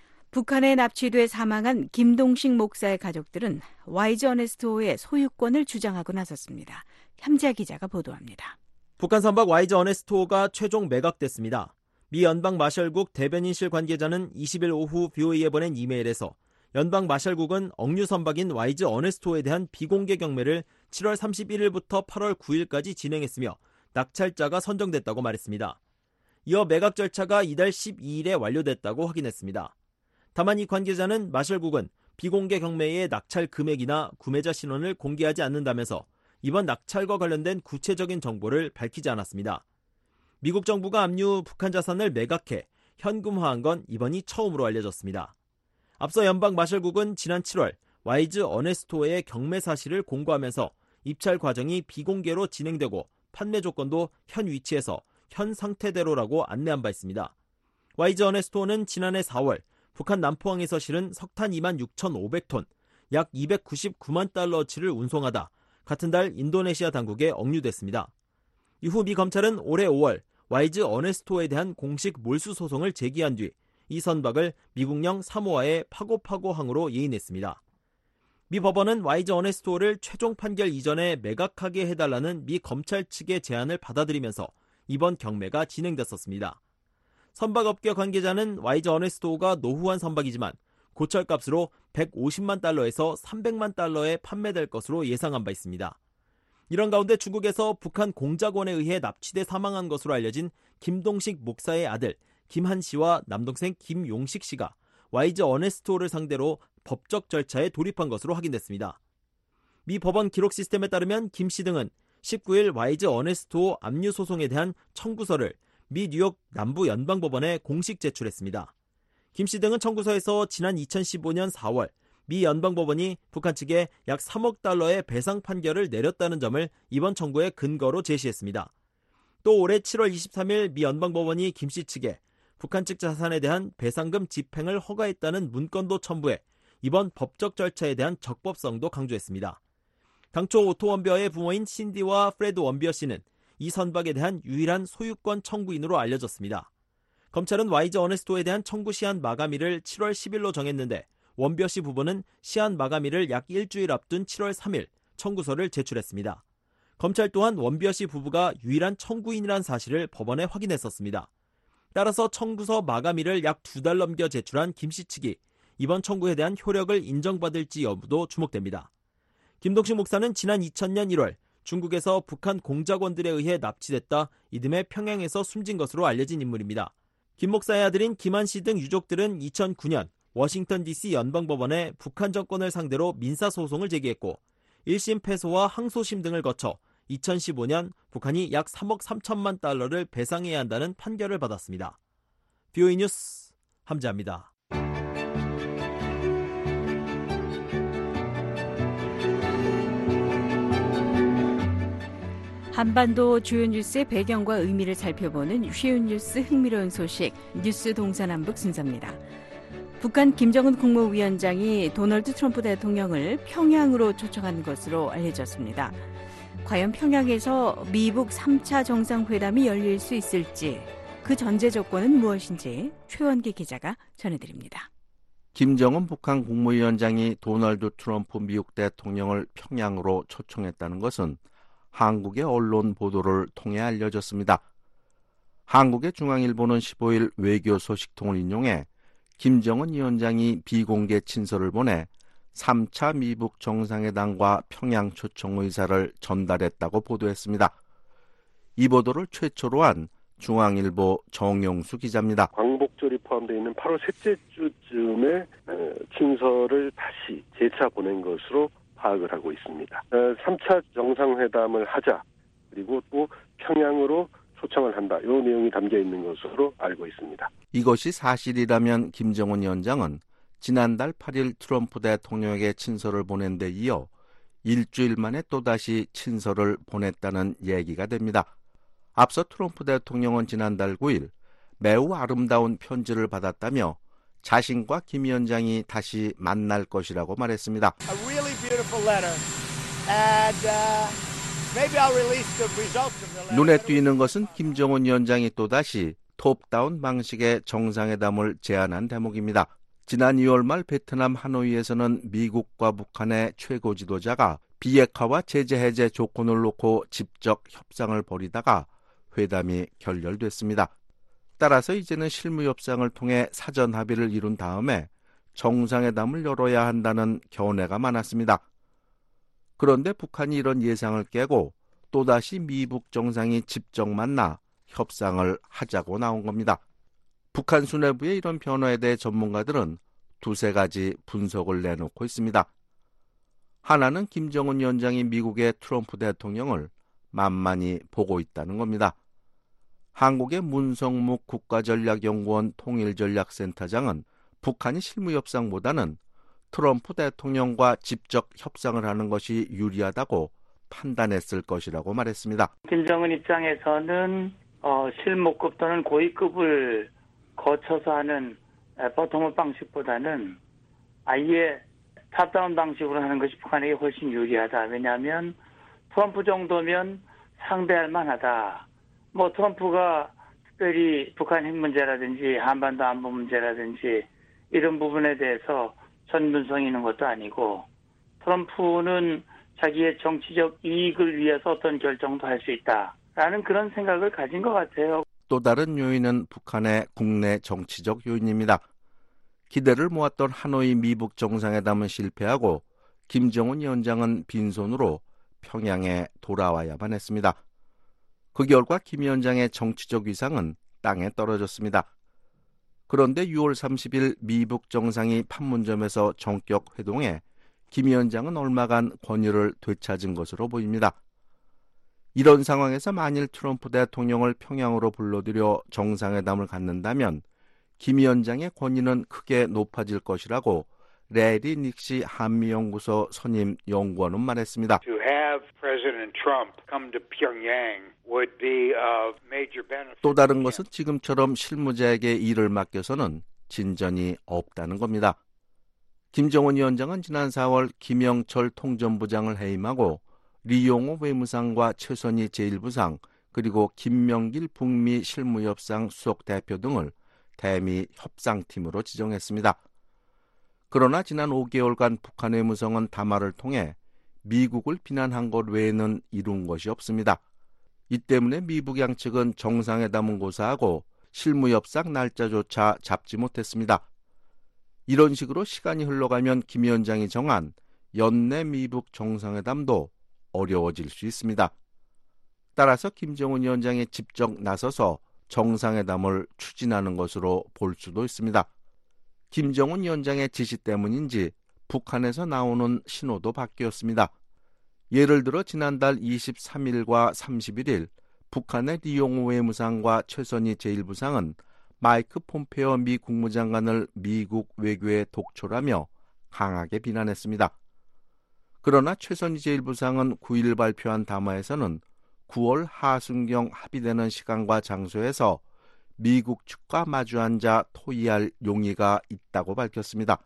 북한에 납치돼 사망한 김동식 목사의 가족들은 와이즈 어네스토의 소유권을 주장하고 나섰습니다. 함지아 기자가 보도합니다. 북한 선박 와이즈 어네스토가 최종 매각됐습니다. 미 연방 마셜국 대변인실 관계자는 이십 일 오후 브이오에이에 보낸 이메일에서 연방 마셜국은 억류 선박인 와이즈 어네스토에 대한 비공개 경매를 칠월 삼십일일부터 팔월 구일까지 진행했으며 낙찰자가 선정됐다고 말했습니다. 이어 매각 절차가 이달 십이일에 완료됐다고 확인했습니다. 다만 이 관계자는 마셜국은 비공개 경매의 낙찰 금액이나 구매자 신원을 공개하지 않는다면서 이번 낙찰과 관련된 구체적인 정보를 밝히지 않았습니다. 미국 정부가 압류 북한 자산을 매각해 현금화한 건 이번이 처음으로 알려졌습니다. 앞서 연방 마셜국은 지난 칠월 와이즈 어네스토의 경매 사실을 공고하면서 입찰 과정이 비공개로 진행되고 판매 조건도 현 위치에서 현 상태대로라고 안내한 바 있습니다. 와이즈 어네스토는 지난해 사월 북한 남포항에서 실은 석탄 이만 육천오백 톤, 약 이백구십구만 달러어치를 운송하다 같은 달 인도네시아 당국에 억류됐습니다. 이후 미 검찰은 올해 오월 와이즈 어네스토에 대한 공식 몰수 소송을 제기한 뒤 이 선박을 미국령 사모아의 파고파고항으로 예인했습니다. 미 법원은 와이즈 어네스토를 최종 판결 이전에 매각하게 해달라는 미 검찰 측의 제안을 받아들이면서 이번 경매가 진행됐었습니다. 선박업계 관계자는 와이즈 어네스토가 노후한 선박이지만 고철값으로 백오십만 달러에서 삼백만 달러에 판매될 것으로 예상한 바 있습니다. 이런 가운데 중국에서 북한 공작원에 의해 납치돼 사망한 것으로 알려진 김동식 목사의 아들 김한 씨와 남동생 김용식 씨가 와이즈 어네스토를 상대로 법적 절차에 돌입한 것으로 확인됐습니다. 미 법원 기록 시스템에 따르면 김 씨 등은 십구일 와이즈 어네스토 압류 소송에 대한 청구서를 미 뉴욕 남부연방법원에 공식 제출했습니다. 김 씨 등은 청구서에서 지난 이천십오년 사월 미 연방법원이 북한 측에 약 삼억 달러의 배상 판결을 내렸다는 점을 이번 청구의 근거로 제시했습니다. 또 올해 칠월 이십삼일 미 연방법원이 김 씨 측에 북한 측 자산에 대한 배상금 집행을 허가했다는 문건도 첨부해 이번 법적 절차에 대한 적법성도 강조했습니다. 당초 오토 원비어의 부모인 신디와 프레드 원비어 씨는 이 선박에 대한 유일한 소유권 청구인으로 알려졌습니다. 검찰은 와이즈 어네스토에 대한 청구 시한 마감일을 칠월 십일로 정했는데 원비어 씨 부부는 시한 마감일을 약 일주일 앞둔 칠월 삼일 청구서를 제출했습니다. 검찰 또한 원비어 씨 부부가 유일한 청구인이란 사실을 법원에 확인했었습니다. 따라서 청구서 마감일을 약 두 달 넘겨 제출한 김 씨 측이 이번 청구에 대한 효력을 인정받을지 여부도 주목됩니다. 김동식 목사는 지난 이천년 일월 중국에서 북한 공작원들에 의해 납치됐다 이듬해 평양에서 숨진 것으로 알려진 인물입니다. 김 목사의 아들인 김한 씨 등 유족들은 이천구년 워싱턴 디씨 연방법원에 북한 정권을 상대로 민사소송을 제기했고 일심 패소와 항소심 등을 거쳐 이천십오년 북한이 약 삼억 삼천만 달러를 배상해야 한다는 판결을 받았습니다. 브이오에이 뉴스 함지아입니다. 한반도 주요 뉴스의 배경과 의미를 살펴보는 쉬운 뉴스 흥미로운 소식 뉴스 동서남북 순서입니다. 북한 김정은 국무위원장이 도널드 트럼프 대통령을 평양으로 초청한 것으로 알려졌습니다. 과연 평양에서 미북 삼 차 정상회담이 열릴 수 있을지 그 전제 조건은 무엇인지 최원기 기자가 전해드립니다. 김정은 북한 국무위원장이 도널드 트럼프 미국 대통령을 평양으로 초청했다는 것은 한국의 언론 보도를 통해 알려졌습니다. 한국의 중앙일보는 십오일 외교 소식통을 인용해 김정은 위원장이 비공개 친서를 보내 삼 차 미북 정상회담과 평양 초청 의사를 전달했다고 보도했습니다. 이 보도를 최초로 한 중앙일보 정용수 기자입니다. 광복절이 포함되어 있는 팔월 셋째 주쯤에 친서를 다시 재차 보낸 것으로 파악을 하고 있습니다. 삼 차 정상회담을 하자, 그리고 또 평양으로 초청을 한다. 이 내용이 담겨 있는 것으로 알고 있습니다. 이것이 사실이라면 김정은 위원장은 지난달 팔 일 트럼프 대통령에게 친서를 보낸 데 이어 일주일 만에 또다시 친서를 보냈다는 얘기가 됩니다. 앞서 트럼프 대통령은 지난달 구 일 매우 아름다운 편지를 받았다며 자신과 김 위원장이 다시 만날 것이라고 말했습니다. A really beautiful letter. And, uh, maybe I'll release the results of the letter. 눈에 띄는 것은 김정은 위원장이 또다시 톱다운 방식의 정상회담을 제안한 대목입니다. 지난 이월 말 베트남 하노이에서는 미국과 북한의 최고 지도자가 비핵화와 제재 해제 조건을 놓고 직접 협상을 벌이다가 회담이 결렬됐습니다. 따라서 이제는 실무 협상을 통해 사전 합의를 이룬 다음에 정상회담을 열어야 한다는 견해가 많았습니다. 그런데 북한이 이런 예상을 깨고 또다시 미북 정상이 직접 만나 협상을 하자고 나온 겁니다. 북한 수뇌부의 이런 변화에 대해 전문가들은 두세 가지 분석을 내놓고 있습니다. 하나는 김정은 위원장이 미국의 트럼프 대통령을 만만히 보고 있다는 겁니다. 한국의 문성묵 국가전략연구원 통일전략센터장은 북한이 실무협상보다는 트럼프 대통령과 직접 협상을 하는 것이 유리하다고 판단했을 것이라고 말했습니다. 김정은 입장에서는 어, 실무급 또는 고위급을 거쳐서 하는 보통의 방식보다는 아예 탑다운 방식으로 하는 것이 북한에게 훨씬 유리하다. 왜냐하면 트럼프 정도면 상대할 만하다. 뭐 트럼프가 특별히 북한 핵 문제라든지 한반도 안보 문제라든지 이런 부분에 대해서 전문성이 있는 것도 아니고 트럼프는 자기의 정치적 이익을 위해서 어떤 결정도 할 수 있다라는 그런 생각을 가진 것 같아요. 또 다른 요인은 북한의 국내 정치적 요인입니다. 기대를 모았던 하노이 미북 정상회담은 실패하고 김정은 위원장은 빈손으로 평양에 돌아와야만 했습니다. 그 결과 김 위원장의 정치적 위상은 땅에 떨어졌습니다. 그런데 유월 삼십일 미북 정상이 판문점에서 전격 회동해 김 위원장은 얼마간 권위를 되찾은 것으로 보입니다. 이런 상황에서 만일 트럼프 대통령을 평양으로 불러들여 정상회담을 갖는다면 김 위원장의 권위는 크게 높아질 것이라고 레리 닉시 한미연구소 선임 연구원은 말했습니다. To have President Trump come to Pyongyang would be of major benefit. 또 다른 것은 지금처럼 실무자에게 일을 맡겨서는 진전이 없다는 겁니다. 김정은 위원장은 지난 사월 김영철 통전부장을 해임하고 리용호 외무상과 최선희 제일부상 그리고 김명길 북미 실무협상 수석대표 등을 대미 협상팀으로 지정했습니다. 그러나 지난 오 개월간 북한 외무성은 담화를 통해 미국을 비난한 것 외에는 이룬 것이 없습니다. 이 때문에 미북 양측은 정상회담은 고사하고 실무협상 날짜조차 잡지 못했습니다. 이런 식으로 시간이 흘러가면 김 위원장이 정한 연내 미북 정상회담도 어려워질 수 있습니다. 따라서 김정은 위원장이 직접 나서서 정상회담을 추진하는 것으로 볼 수도 있습니다. 김정은 위원장의 지시 때문인지 북한에서 나오는 신호도 바뀌었습니다. 예를 들어 지난달 이십삼일과 삼십일일 북한의 리용호 외무상과 최선희 제일부상은 마이크 폼페어 미 국무장관을 미국 외교에 독촉하며 강하게 비난했습니다. 그러나 최선희 제일부상은 구일 발표한 담화에서는 구월 하순경 합의되는 시간과 장소에서 미국 측과 마주 앉아 토의할 용의가 있다고 밝혔습니다.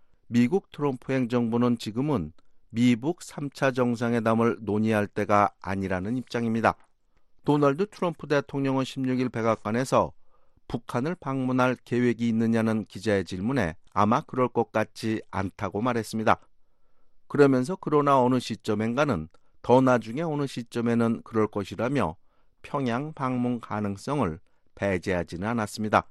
미국 트럼프 행정부는 지금은 미북 삼 차 정상회담을 논의할 때가 아니라는 입장입니다. 도널드 트럼프 대통령은 십육일 백악관에서 북한을 방문할 계획이 있느냐는 기자의 질문에 아마 그럴 것 같지 않다고 말했습니다. 그러면서 그러나 어느 시점엔가는 더 나중에 어느 시점에는 그럴 것이라며 평양 방문 가능성을 배제하지는 않았습니다.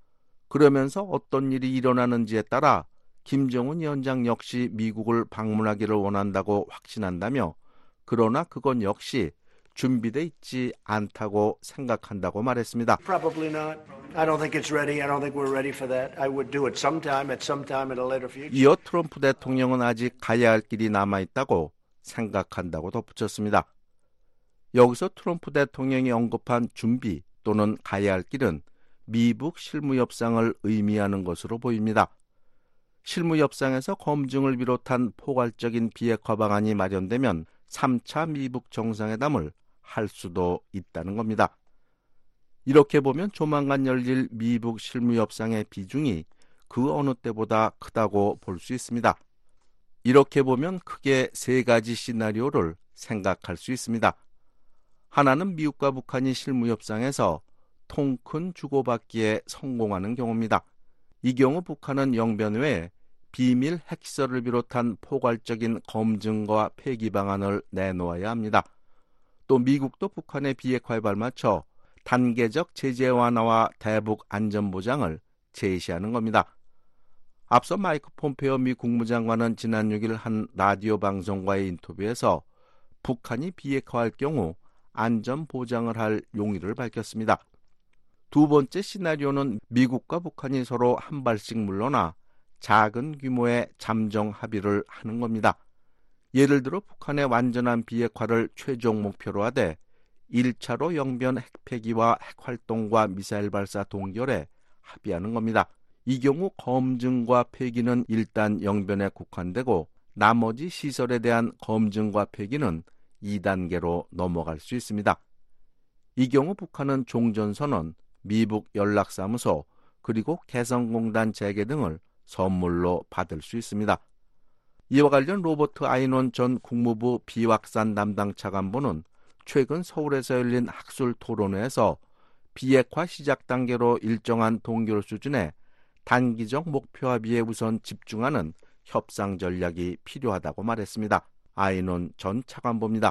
그러면서 어떤 일이 일어나는지에 따라 김정은 위원장 역시 미국을 방문하기를 원한다고 확신한다며 그러나 그건 역시 준비돼 있지 않다고 생각한다고 말했습니다. Probably not. I don't think it's ready. I don't think we're ready for that. I would do it sometime at some time in a later future. 이어 트럼프 대통령은 아직 가야 할 길이 남아 있다고 생각한다고 덧붙였습니다. 여기서 트럼프 대통령이 언급한 준비 또는 가야 할 길은 미북 실무협상을 의미하는 것으로 보입니다. 실무협상에서 검증을 비롯한 포괄적인 비핵화 방안이 마련되면 삼 차 미북 정상회담을 할 수도 있다는 겁니다. 이렇게 보면 조만간 열릴 미북 실무협상의 비중이 그 어느 때보다 크다고 볼 수 있습니다. 이렇게 보면 크게 세 가지 시나리오를 생각할 수 있습니다. 하나는 미국과 북한이 실무협상에서 통 큰 주고받기에 성공하는 경우입니다. 이 경우 북한은 영변 외에 비밀 핵시설을 비롯한 포괄적인 검증과 폐기 방안을 내놓아야 합니다. 또 미국도 북한의 비핵화에 발맞춰 단계적 제재 완화와 대북 안전 보장을 제시하는 겁니다. 앞서 마이크 폼페오 미 국무장관은 지난 육 일 한 라디오 방송과의 인터뷰에서 북한이 비핵화할 경우 안전 보장을 할 용의를 밝혔습니다. 두 번째 시나리오는 미국과 북한이 서로 한 발씩 물러나 작은 규모의 잠정 합의를 하는 겁니다. 예를 들어 북한의 완전한 비핵화를 최종 목표로 하되 일 차로 영변 핵폐기와 핵활동과 미사일 발사 동결에 합의하는 겁니다. 이 경우 검증과 폐기는 일단 영변에 국한되고 나머지 시설에 대한 검증과 폐기는 이 단계로 넘어갈 수 있습니다. 이 경우 북한은 종전선언, 미북 연락사무소, 그리고 개성공단 재개 등을 선물로 받을 수 있습니다. 이와 관련 로버트 아이논 전 국무부 비확산 담당 차관보는 최근 서울에서 열린 학술 토론회에서 비핵화 시작 단계로 일정한 동결 수준의 단기적 목표 합의에 우선 집중하는 협상 전략이 필요하다고 말했습니다. 아이논 전 차관보입니다.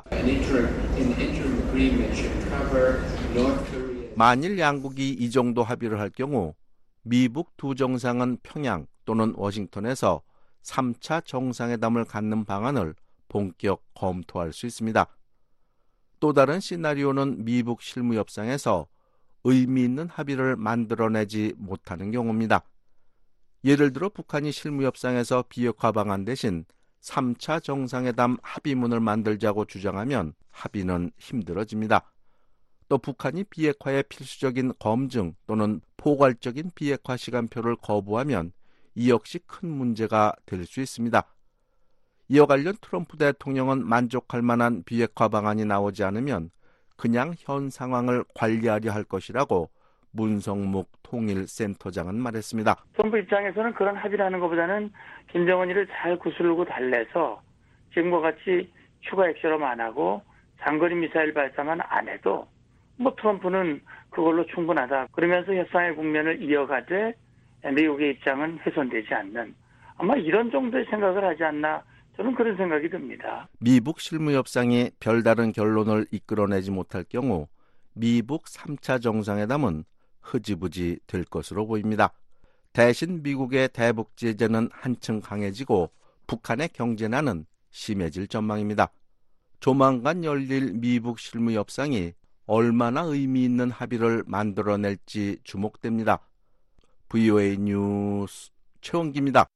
만일 양국이 이 정도 합의를 할 경우 미북 두 정상은 평양 또는 워싱턴에서 삼 차 정상회담을 갖는 방안을 본격 검토할 수 있습니다. 또 다른 시나리오는 미북 실무협상에서 의미 있는 합의를 만들어내지 못하는 경우입니다. 예를 들어 북한이 실무협상에서 비핵화 방안 대신 삼 차 정상회담 합의문을 만들자고 주장하면 합의는 힘들어집니다. 또 북한이 비핵화의 필수적인 검증 또는 포괄적인 비핵화 시간표를 거부하면 이 역시 큰 문제가 될 수 있습니다. 이와 관련 트럼프 대통령은 만족할 만한 비핵화 방안이 나오지 않으면 그냥 현 상황을 관리하려 할 것이라고 문성묵 통일센터장은 말했습니다. 트럼프 입장에서는 그런 합의라는 것보다는 김정은이를 잘 구슬르고 달래서 지금과 같이 추가 액션을 안 하고 장거리 미사일 발사만 안 해도 뭐 트럼프는 그걸로 충분하다. 그러면서 협상의 국면을 이어가되 미국의 입장은 훼손되지 않는 아마 이런 정도의 생각을 하지 않나 저는 그런 생각이 듭니다. 미북 실무협상이 별다른 결론을 이끌어내지 못할 경우 미북 삼 차 정상회담은 흐지부지 될 것으로 보입니다. 대신 미국의 대북 제재는 한층 강해지고 북한의 경제난은 심해질 전망입니다. 조만간 열릴 미북 실무협상이 얼마나 의미 있는 합의를 만들어낼지 주목됩니다. 브이오에이 뉴스 최원기입니다.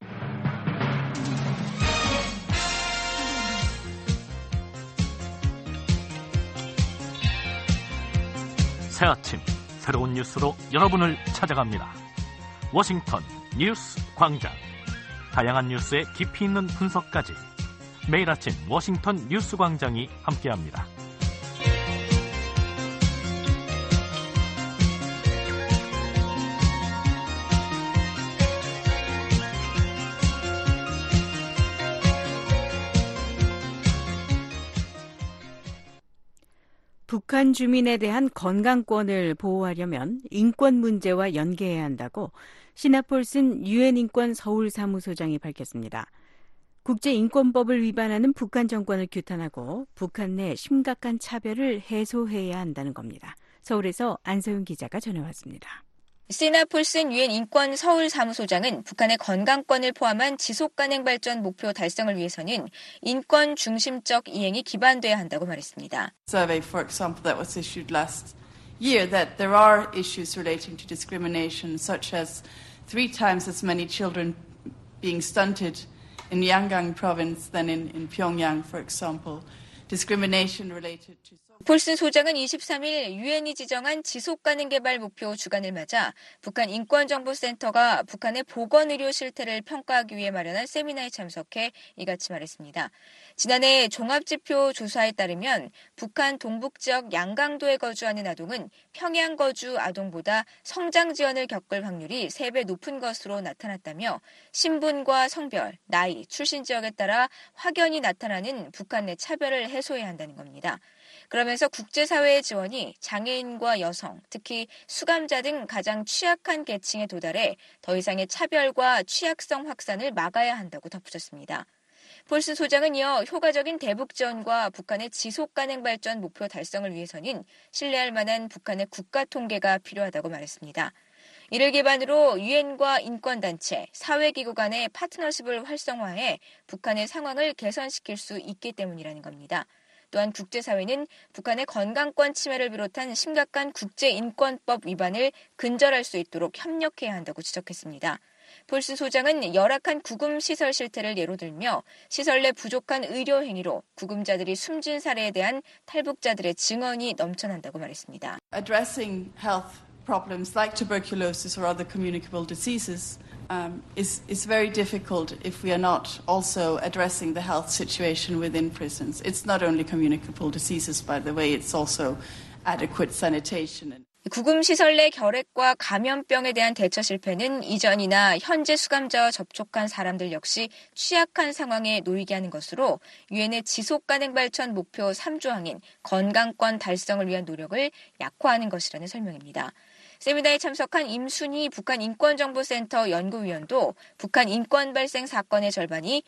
새 아침 새로운 뉴스로 여러분을 찾아갑니다. 워싱턴 뉴스 광장. 다양한 뉴스의 깊이 있는 분석까지 매일 아침 워싱턴 뉴스 광장이 함께합니다. 북한 주민에 대한 건강권을 보호하려면 인권 문제와 연계해야 한다고 시나폴슨 유엔 인권 서울 사무소장이 밝혔습니다. 국제인권법을 위반하는 북한 정권을 규탄하고 북한 내 심각한 차별을 해소해야 한다는 겁니다. 서울에서 안서윤 기자가 전해왔습니다. 시나 폴슨 유엔 인권 서울 사무소장은 북한의 건강권을 포함한 지속가능 발전 목표 달성을 위해서는 인권 중심적 이행이 기반돼야 한다고 말했습니다. Survey, for example, that was issued last year, that there are issues relating to discrimination, such as three times as many children being stunted in Yangon province than in, in Pyongyang, for example. Discrimination related to 폴슨 소장은 이십삼 일 유엔이 지정한 지속가능 개발 목표 주간을 맞아 북한 인권정보센터가 북한의 보건의료 실태를 평가하기 위해 마련한 세미나에 참석해 이같이 말했습니다. 지난해 종합지표 조사에 따르면 북한 동북지역 양강도에 거주하는 아동은 평양 거주 아동보다 성장 지연을 겪을 확률이 세 배 높은 것으로 나타났다며 신분과 성별, 나이, 출신 지역에 따라 확연히 나타나는 북한 내 차별을 해소해야 한다는 겁니다. 그러면서 국제사회의 지원이 장애인과 여성, 특히 수감자 등 가장 취약한 계층에 도달해 더 이상의 차별과 취약성 확산을 막아야 한다고 덧붙였습니다. 폴슨 소장은 이어 효과적인 대북 지원과 북한의 지속가능 발전 목표 달성을 위해서는 신뢰할 만한 북한의 국가 통계가 필요하다고 말했습니다. 이를 기반으로 유엔과 인권단체, 사회기구 간의 파트너십을 활성화해 북한의 상황을 개선시킬 수 있기 때문이라는 겁니다. 또한 국제사회는 북한의 건강권 침해를 비롯한 심각한 국제인권법 위반을 근절할 수 있도록 협력해야 한다고 지적했습니다. 폴슨 소장은 열악한 구금시설 실태를 예로 들며 시설 내 부족한 의료 행위로 구금자들이 숨진 사례에 대한 탈북자들의 증언이 넘쳐난다고 말했습니다. Addressing health problems like tuberculosis or other communicable diseases Um, is, is very difficult if we are not also addressing the health situation within prisons. It's not only communicable diseases, by the way, it's also adequate sanitation. 구금시설 내 결핵과 감염병에 대한 대처 실패는 이전이나 현재 수감자와 접촉한 사람들 역시 취약한 상황에 놓이게 하는 것으로 유엔의 지속가능 발전 목표 삼 조항인 건강권 달성을 위한 노력을 약화하는 것이라는 설명입니다. 세미나에 참석한 임순희 북한 인권정보센터 연구위원도 북한 인권 발생 사건의 절반이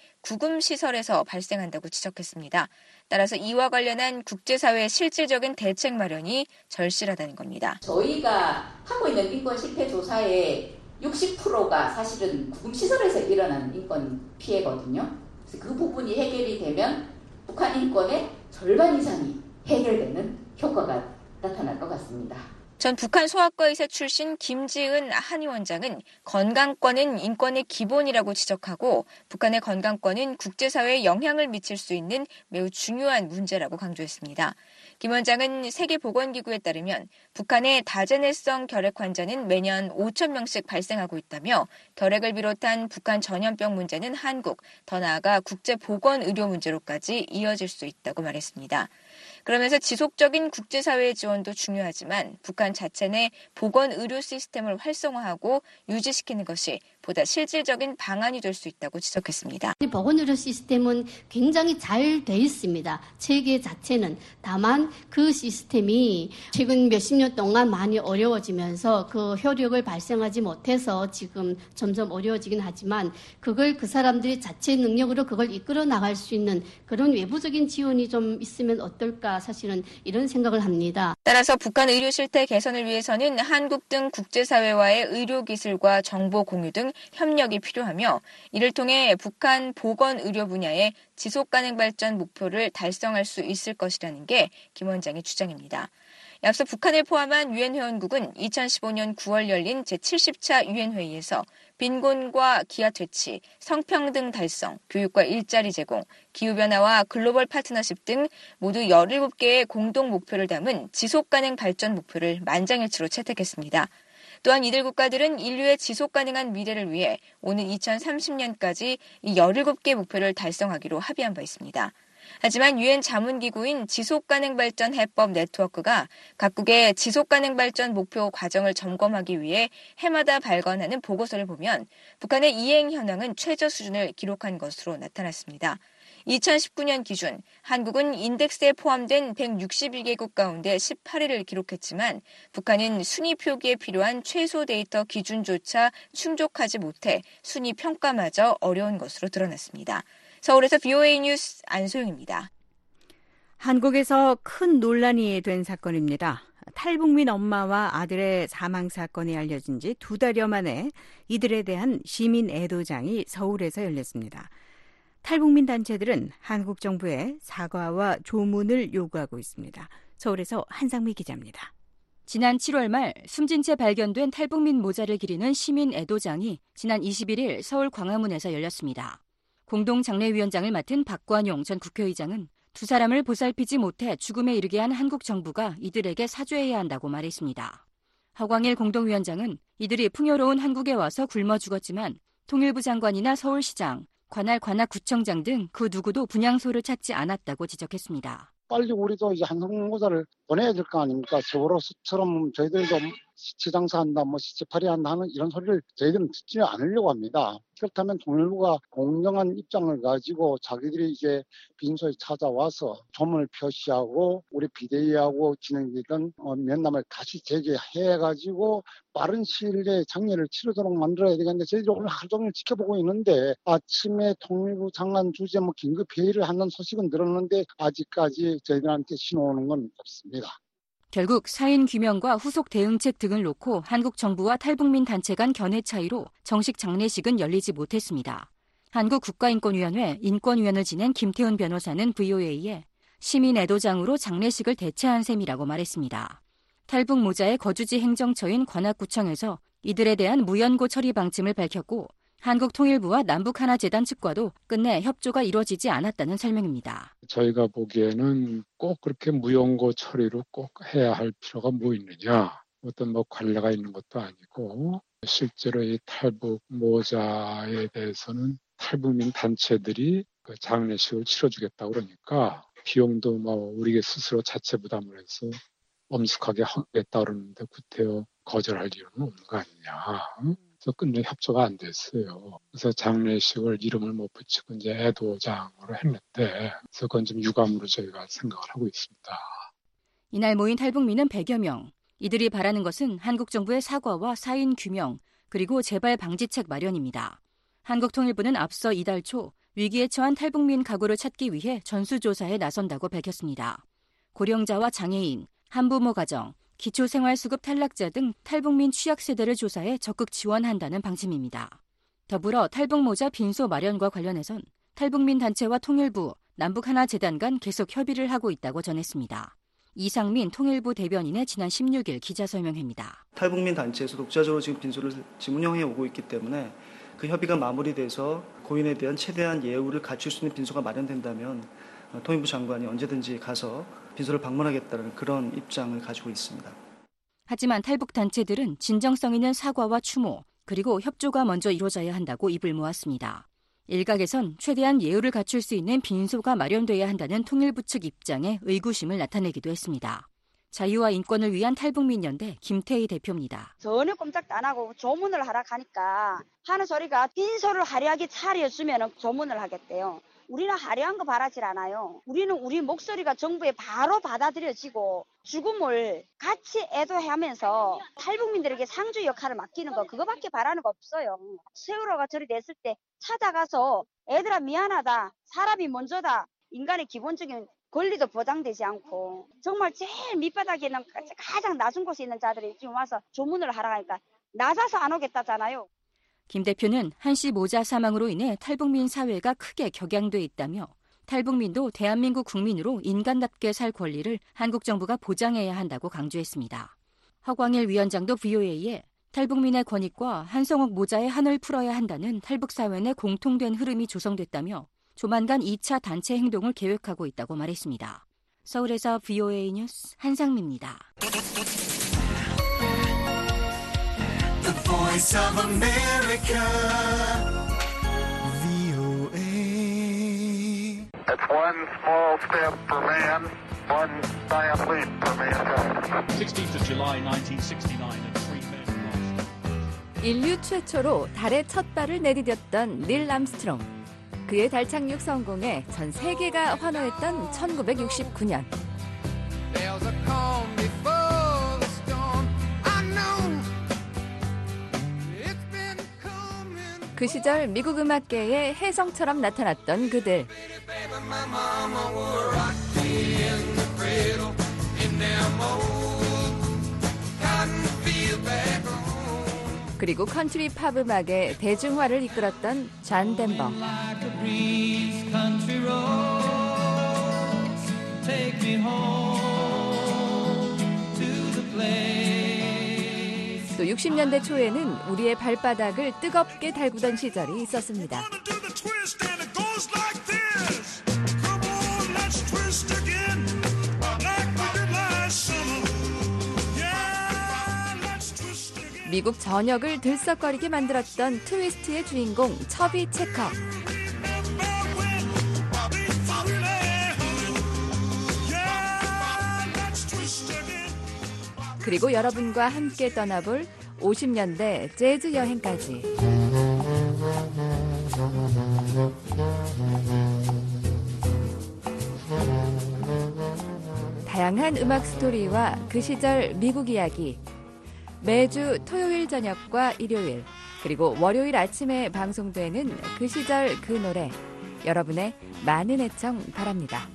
구금시설에서 발생한다고 지적했습니다. 따라서 이와 관련한 국제사회의 실질적인 대책 마련이 절실하다는 겁니다. 저희가 하고 있는 인권 실태 조사의 육십 퍼센트가 사실은 구금시설에서 일어나는 인권 피해거든요. 그래서 그 부분이 해결이 되면 북한 인권의 절반 이상이 해결되는 효과가 나타날 것 같습니다. 전 북한 소아과의사 출신 김지은 한의원장은 건강권은 인권의 기본이라고 지적하고 북한의 건강권은 국제사회에 영향을 미칠 수 있는 매우 중요한 문제라고 강조했습니다. 김 원장은 세계보건기구에 따르면 북한의 다제내성 결핵 환자는 매년 오천 명씩 발생하고 있다며 결핵을 비롯한 북한 전염병 문제는 한국, 더 나아가 국제보건의료 문제로까지 이어질 수 있다고 말했습니다. 그러면서 지속적인 국제사회의 지원도 중요하지만 북한 자체 내 보건의료 시스템을 활성화하고 유지시키는 것이 보다 실질적인 방안이 될 수 있다고 지적했습니다. 보건의료 시스템은 굉장히 잘 돼 있습니다. 체계 자체는. 다만 그 시스템이 최근 몇십 년 동안 많이 어려워지면서 그 효력을 발생하지 못해서 지금 점점 어려워지긴 하지만 그걸 그 사람들이 자체 능력으로 그걸 이끌어 나갈 수 있는 그런 외부적인 지원이 좀 있으면 어떨까 사실은 이런 생각을 합니다. 따라서 북한 의료 실태 개선을 위해서는 한국 등 국제사회와의 의료기술과 정보 공유 등 협력이 필요하며 이를 통해 북한 보건의료 분야의 지속가능 발전 목표를 달성할 수 있을 것이라는 게 김 원장의 주장입니다. 앞서 북한을 포함한 유엔 회원국은 이천십오 년 구월 열린 제칠십 차 유엔 회의에서 빈곤과 기아 퇴치, 성평등 달성, 교육과 일자리 제공, 기후변화와 글로벌 파트너십 등 모두 열일곱 개의 공동 목표를 담은 지속가능 발전 목표를 만장일치로 채택했습니다. 또한 이들 국가들은 인류의 지속가능한 미래를 위해 오는 이천삼십 년까지 이 열일곱 개 목표를 달성하기로 합의한 바 있습니다. 하지만 유엔 자문기구인 지속가능발전 해법 네트워크가 각국의 지속가능 발전 목표 과정을 점검하기 위해 해마다 발간하는 보고서를 보면 북한의 이행 현황은 최저 수준을 기록한 것으로 나타났습니다. 이천십구 년 기준 한국은 인덱스에 포함된 백육십일 개국 가운데 십팔 위를 기록했지만 북한은 순위 표기에 필요한 최소 데이터 기준조차 충족하지 못해 순위 평가마저 어려운 것으로 드러났습니다. 서울에서 브이오에이 뉴스 안소영입니다. 한국에서 큰 논란이 된 사건입니다. 탈북민 엄마와 아들의 사망 사건이 알려진 지 두 달여 만에 이들에 대한 시민 애도장이 서울에서 열렸습니다. 탈북민 단체들은 한국 정부에 사과와 조문을 요구하고 있습니다. 서울에서 한상미 기자입니다. 지난 칠월 말 숨진 채 발견된 탈북민 모자를 기리는 시민 애도장이 지난 이십일일 서울 광화문에서 열렸습니다. 공동장례위원장을 맡은 박관용 전 국회의장은 두 사람을 보살피지 못해 죽음에 이르게 한 한국 정부가 이들에게 사죄해야 한다고 말했습니다. 허광일 공동위원장은 이들이 풍요로운 한국에 와서 굶어 죽었지만 통일부 장관이나 서울시장, 관할 관악구청장 등 그 누구도 분향소를 찾지 않았다고 지적했습니다. 빨리 우리도 이제 한성모자를 보내야 될 거 아닙니까? 세월호처럼 저희들도 시장사한다, 뭐 시체팔이 한다 하는 이런 소리를 저희들은 듣지 않으려고 합니다. 그렇다면 통일부가 공정한 입장을 가지고 자기들이 이제 빈소에 찾아와서 조문을 표시하고 우리 비대위하고 진행되던 면담을 다시 재개해가지고 빠른 시일 내에 장례를 치르도록 만들어야 되겠는데 저희들이 오늘 하루 종일 지켜보고 있는데 아침에 통일부 장관 주재 뭐 긴급 회의를 한다는 소식은 들었는데 아직까지 저희들한테 신호오는 건 없습니다. 결국 사인 규명과 후속 대응책 등을 놓고 한국 정부와 탈북민 단체 간 견해 차이로 정식 장례식은 열리지 못했습니다. 한국국가인권위원회 인권위원을 지낸 김태훈 변호사는 브이오에이에 시민 애도장으로 장례식을 대체한 셈이라고 말했습니다. 탈북 모자의 거주지 행정처인 관악구청에서 이들에 대한 무연고 처리 방침을 밝혔고 한국통일부와 남북하나재단 측과도 끝내 협조가 이루어지지 않았다는 설명입니다. 저희가 보기에는 꼭 그렇게 무연고 처리로 꼭 해야 할 필요가 뭐 있느냐. 어떤 뭐 관례가 있는 것도 아니고 실제로 이 탈북 모자에 대해서는 탈북민 단체들이 그 장례식을 치러주겠다고 그러니까 비용도 뭐 우리 스스로 자체 부담을 해서 엄숙하게 하겠다 그러는데 구태여 거절할 이유는 없는 거 아니냐. 그래서 끝내 협조가 안 됐어요. 그래서 장례식을 이름을 못 붙이고 이제 애도장으로 했는데 그래서 그건 좀 유감으로 저희가 생각을 하고 있습니다. 이날 모인 탈북민은 백여 명. 이들이 바라는 것은 한국 정부의 사과와 사인 규명 그리고 재발 방지책 마련입니다. 한국통일부는 앞서 이달 초 위기에 처한 탈북민 가구를 찾기 위해 전수조사에 나선다고 밝혔습니다. 고령자와 장애인, 한부모 가정, 기초생활수급 탈락자 등 탈북민 취약세대를 조사해 적극 지원한다는 방침입니다. 더불어 탈북모자 빈소 마련과 관련해선 탈북민 단체와 통일부, 남북하나재단 간 계속 협의를 하고 있다고 전했습니다. 이상민 통일부 대변인의 지난 십육일 기자설명회입니다. 탈북민 단체에서 독자적으로 지금 빈소를 지금 운영해 오고 있기 때문에 그 협의가 마무리돼서 고인에 대한 최대한 예우를 갖출 수 있는 빈소가 마련된다면 통일부 장관이 언제든지 가서 빈소를 방문하겠다는 그런 입장을 가지고 있습니다. 하지만 탈북 단체들은 진정성 있는 사과와 추모 그리고 협조가 먼저 이루어져야 한다고 입을 모았습니다. 일각에선 최대한 예우를 갖출 수 있는 빈소가 마련돼야 한다는 통일부 측 입장에 의구심을 나타내기도 했습니다. 자유와 인권을 위한 탈북민연대 김태희 대표입니다. 전혀 꼼짝도 안 하고 조문을 하라 하니까 하는 소리가 빈소를 화려하게 차려주면 조문을 하겠대요. 우리는 화려한 거 바라질 않아요. 우리는 우리 목소리가 정부에 바로 받아들여지고 죽음을 같이 애도하면서 탈북민들에게 상주 역할을 맡기는 거 그거밖에 바라는 거 없어요. 세월호가 처리됐을 때 찾아가서 애들아 미안하다. 사람이 먼저다. 인간의 기본적인 권리도 보장되지 않고 정말 제일 밑바닥에 있는 가장 낮은 곳에 있는 자들이 지금 와서 조문을 하라 하니까 낮아서 안 오겠다잖아요. 김 대표는 한씨 모자 사망으로 인해 탈북민 사회가 크게 격양돼 있다며 탈북민도 대한민국 국민으로 인간답게 살 권리를 한국 정부가 보장해야 한다고 강조했습니다. 허광일 위원장도 브이오에이에 탈북민의 권익과 한성옥 모자의 한을 풀어야 한다는 탈북 사회 내 공통된 흐름이 조성됐다며 조만간 이 차 단체 행동을 계획하고 있다고 말했습니다. 서울에서 브이오에이 뉴스 한상미입니다. The Voice of America, 브이오에이. That's one small step for man, one giant leap for mankind. sixteenth of July nineteen sixty-nine, and three men lost. 인류 최초로 달에 첫 발을 내디뎠던 닐 암스트롱. 그의 달 착륙 성공에 전 세계가 환호했던 천구백육십구 년. 그 시절 미국 음악계의 혜성처럼 나타났던 그들. 그리고 컨트리 팝 음악의 대중화를 이끌었던 잔 덴버. 또 육십 년대 초에는 우리의 발바닥을 뜨겁게 달구던 시절이 있었습니다. 미국 전역을 들썩거리게 만들었던 트위스트의 주인공 처비 체커. 그리고 여러분과 함께 떠나볼 오십 년대 재즈 여행까지. 다양한 음악 스토리와 그 시절 미국 이야기. 매주 토요일 저녁과 일요일, 그리고 월요일 아침에 방송되는 그 시절 그 노래. 여러분의 많은 애청 바랍니다.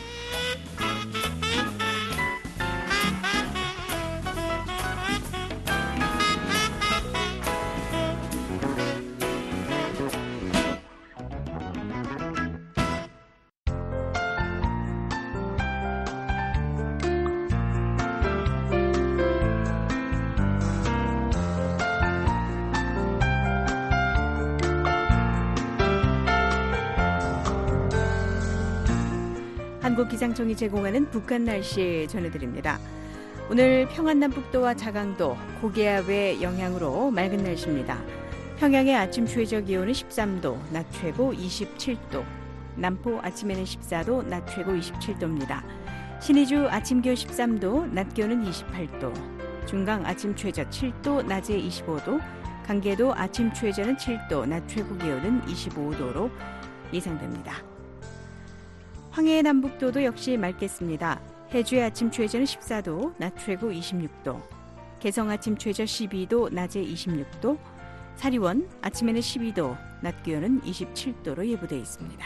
한국기상청이 제공하는 북한 날씨 전해드립니다. 오늘 평안남북도와 자강도, 고기압의 영향으로 맑은 날씨입니다. 평양의 아침 최저 기온은 십삼 도, 낮 최고 이십칠 도. 남포 아침에는 십사 도, 낮 최고 이십칠 도입니다. 신의주 아침 기온 십삼 도, 낮 기온은 이십팔 도. 중강 아침 최저 칠 도, 낮에 이십오 도. 강계도 아침 최저는 칠 도, 낮 최고 기온은 이십오 도로 예상됩니다. 황해의 남북도도 역시 맑겠습니다. 해주의 아침 최저는 십사 도, 낮 최고 이십육 도. 개성 아침 최저 십이 도, 낮에 이십육 도. 사리원 아침에는 십이 도, 낮 기온은 이십칠 도로 예보되어 있습니다.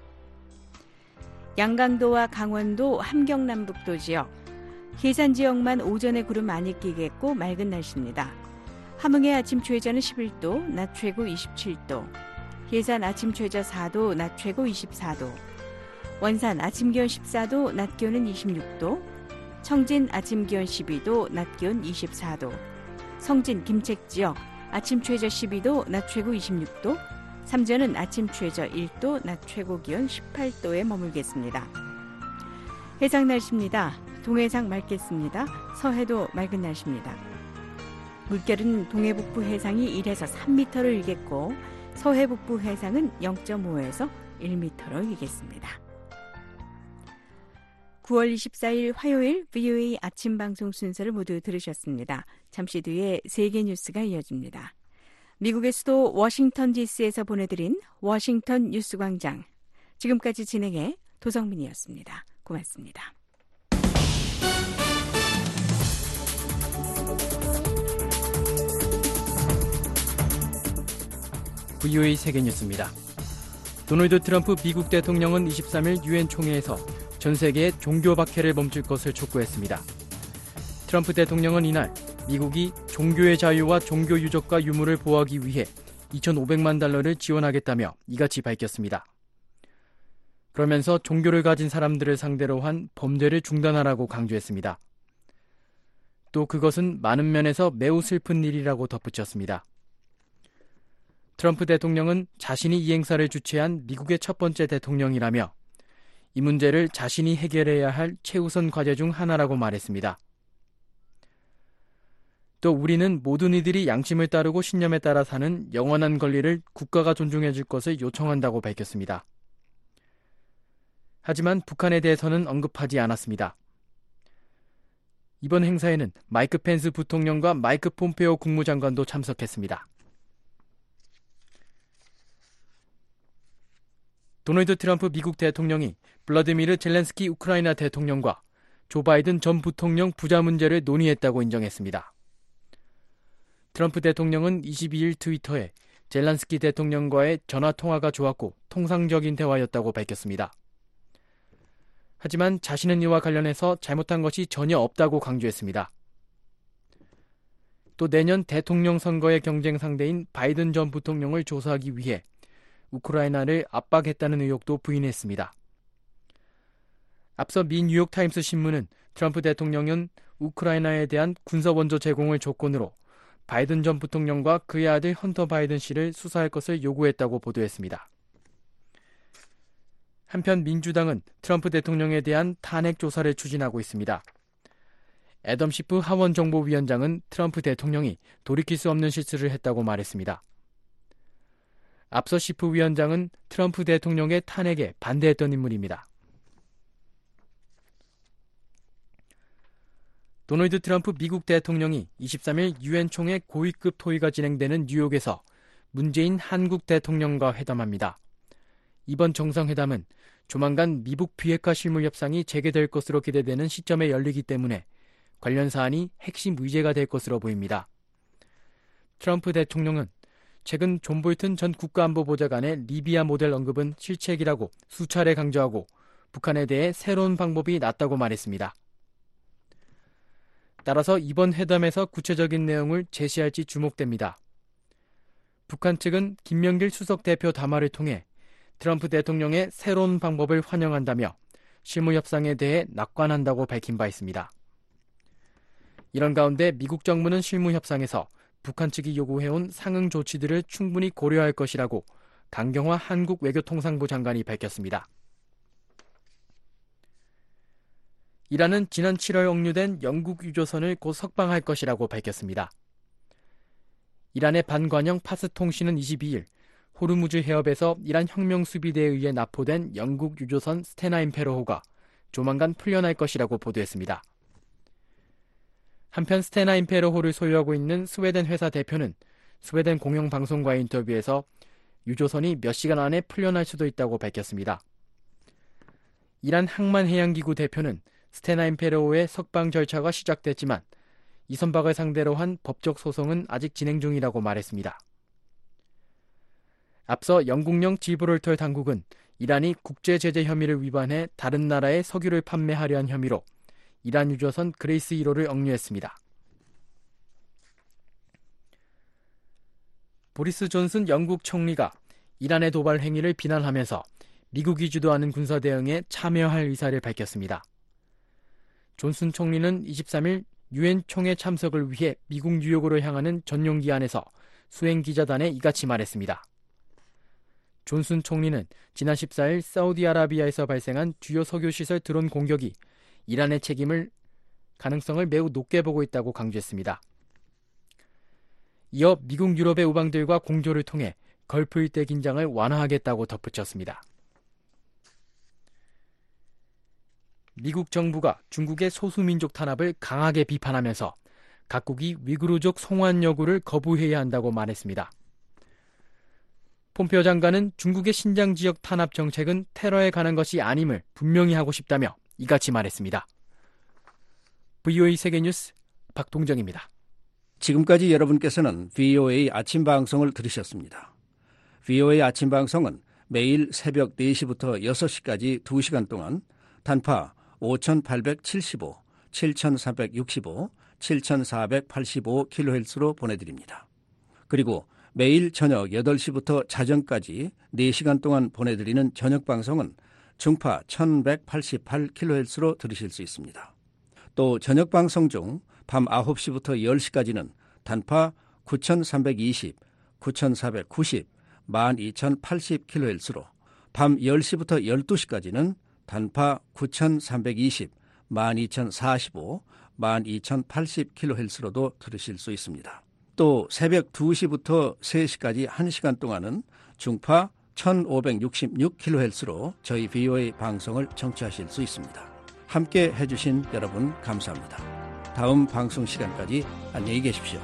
양강도와 강원도 함경남북도 지역, 해산 지역만 오전에 구름 많이 끼겠고 맑은 날씨입니다. 함흥의 아침 최저는 십일 도, 낮 최고 이십칠 도. 해산 아침 최저 사 도, 낮 최고 이십사 도. 원산 아침 기온 십사 도, 낮 기온은 이십육 도. 청진 아침 기온 십이 도, 낮 기온 이십사 도. 성진 김책 지역 아침 최저 십이 도, 낮 최고 이십육 도. 삼전은 아침 최저 일 도, 낮 최고 기온 십팔 도에 머물겠습니다. 해상 날씨입니다. 동해상 맑겠습니다. 서해도 맑은 날씨입니다. 물결은 동해 북부 해상이 일에서 삼 미터를 일겠고 서해 북부 해상은 영 점 오에서 일 미터로 일겠습니다. 구월 이십사일 화요일 브이오에이 아침 방송 순서를 모두 들으셨습니다. 잠시 뒤에 세계 뉴스가 이어집니다. 미국의 수도 워싱턴 디씨에서 보내드린 워싱턴 뉴스광장. 지금까지 진행해 도성민이었습니다. 고맙습니다. 브이오에이 세계 뉴스입니다. 도널드 트럼프 미국 대통령은 이십삼일 유엔 총회에서 전 세계의 종교 박해를 멈출 것을 촉구했습니다. 트럼프 대통령은 이날 미국이 종교의 자유와 종교 유적과 유물을 보호하기 위해 이천오백만 달러를 지원하겠다며 이같이 밝혔습니다. 그러면서 종교를 가진 사람들을 상대로 한 범죄를 중단하라고 강조했습니다. 또 그것은 많은 면에서 매우 슬픈 일이라고 덧붙였습니다. 트럼프 대통령은 자신이 이 행사를 주최한 미국의 첫 번째 대통령이라며 이 문제를 자신이 해결해야 할 최우선 과제 중 하나라고 말했습니다. 또 우리는 모든 이들이 양심을 따르고 신념에 따라 사는 영원한 권리를 국가가 존중해 줄 것을 요청한다고 밝혔습니다. 하지만 북한에 대해서는 언급하지 않았습니다. 이번 행사에는 마이크 펜스 부통령과 마이크 폼페오 국무장관도 참석했습니다. 도널드 트럼프 미국 대통령이 블라디미르 젤렌스키 우크라이나 대통령과 조 바이든 전 부통령 부자 문제를 논의했다고 인정했습니다. 트럼프 대통령은 이십이일 트위터에 젤렌스키 대통령과의 전화통화가 좋았고 통상적인 대화였다고 밝혔습니다. 하지만 자신은 이와 관련해서 잘못한 것이 전혀 없다고 강조했습니다. 또 내년 대통령 선거의 경쟁 상대인 바이든 전 부통령을 조사하기 위해 우크라이나를 압박했다는 의혹도 부인했습니다. 앞서 미 뉴욕타임스 신문은 트럼프 대통령은 우크라이나에 대한 군사원조 제공을 조건으로 바이든 전 부통령과 그의 아들 헌터 바이든 씨를 수사할 것을 요구했다고 보도했습니다. 한편 민주당은 트럼프 대통령에 대한 탄핵 조사를 추진하고 있습니다. 애덤 시프 하원정보위원장은 트럼프 대통령이 돌이킬 수 없는 실수를 했다고 말했습니다. 앞서 시프 위원장은 트럼프 대통령의 탄핵에 반대했던 인물입니다. 도널드 트럼프 미국 대통령이 이십삼일 유엔 총회 고위급 토의가 진행되는 뉴욕에서 문재인 한국 대통령과 회담합니다. 이번 정상회담은 조만간 미북 비핵화 실무 협상이 재개될 것으로 기대되는 시점에 열리기 때문에 관련 사안이 핵심 의제가 될 것으로 보입니다. 트럼프 대통령은 최근 존 볼튼 전 국가안보보좌관의 리비아 모델 언급은 실책이라고 수차례 강조하고 북한에 대해 새로운 방법이 낫다고 말했습니다. 따라서 이번 회담에서 구체적인 내용을 제시할지 주목됩니다. 북한 측은 김명길 수석 대표 담화를 통해 트럼프 대통령의 새로운 방법을 환영한다며 실무 협상에 대해 낙관한다고 밝힌 바 있습니다. 이런 가운데 미국 정부는 실무 협상에서 북한 측이 요구해온 상응 조치들을 충분히 고려할 것이라고 강경화 한국 외교통상부 장관이 밝혔습니다. 이란은 지난 칠월 억류된 영국 유조선을 곧 석방할 것이라고 밝혔습니다. 이란의 반관영 파스 통신은 이십이일 호르무즈 해협에서 이란 혁명수비대에 의해 납포된 영국 유조선 스테나 임페로호가 조만간 풀려날 것이라고 보도했습니다. 한편 스테나 임페로호를 소유하고 있는 스웨덴 회사 대표는 스웨덴 공영방송과의 인터뷰에서 유조선이 몇 시간 안에 풀려날 수도 있다고 밝혔습니다. 이란 항만해양기구 대표는 스테나 임페로호의 석방 절차가 시작됐지만 이 선박을 상대로 한 법적 소송은 아직 진행 중이라고 말했습니다. 앞서 영국령 지브롤터 당국은 이란이 국제제재 혐의를 위반해 다른 나라에 석유를 판매하려 한 혐의로 이란 유조선 그레이스 일 호를 억류했습니다. 보리스 존슨 영국 총리가 이란의 도발 행위를 비난하면서 미국이 주도하는 군사 대응에 참여할 의사를 밝혔습니다. 존슨 총리는 이십삼일 유엔 총회 참석을 위해 미국 뉴욕으로 향하는 전용기 안에서 수행 기자단에 이같이 말했습니다. 존슨 총리는 지난 십사일 사우디아라비아에서 발생한 주요 석유시설 드론 공격이 이란의 책임을 가능성을 매우 높게 보고 있다고 강조했습니다. 이어 미국 유럽의 우방들과 공조를 통해 걸프 일대 긴장을 완화하겠다고 덧붙였습니다. 미국 정부가 중국의 소수민족 탄압을 강하게 비판하면서 각국이 위구르족 송환 여부를 거부해야 한다고 말했습니다. 폼페오 장관은 중국의 신장 지역 탄압 정책은 테러에 관한 것이 아님을 분명히 하고 싶다며 이같이 말했습니다. 브이오에이 세계뉴스 박동정입니다. 지금까지 여러분께서는 브이오에이 아침 방송을 들으셨습니다. 브이오에이 아침 방송은 매일 새벽 네 시부터 여섯 시까지 두 시간 동안 단파 오천팔백칠십오, 칠천삼백육십오, 칠천사백팔십오 킬로헤르츠로 보내드립니다. 그리고 매일 저녁 여덟 시부터 자정까지 네 시간 동안 보내드리는 저녁 방송은 중파 천백팔십팔 킬로헤르츠로 들으실 수 있습니다. 또 저녁 방송 중 밤 아홉 시부터 열 시까지는 단파 구천삼백이십, 구천사백구십, 만 이천팔십 킬로헤르츠로 밤 열 시부터 열두 시까지는 단파 구천삼백이십, 만 이천사십오, 만 이천팔십 킬로헤르츠로도 들으실 수 있습니다. 또 새벽 두 시부터 세 시까지 한 시간 동안은 중파 천오백육십육 킬로헤르츠로 저희 브이오에이 방송을 청취하실 수 있습니다. 함께 해주신 여러분 감사합니다. 다음 방송 시간까지 안녕히 계십시오.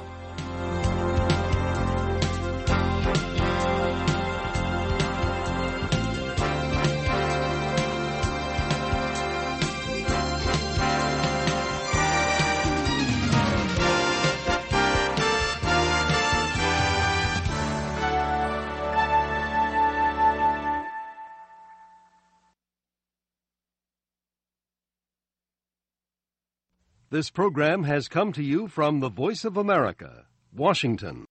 This program has come to you from the Voice of America, Washington.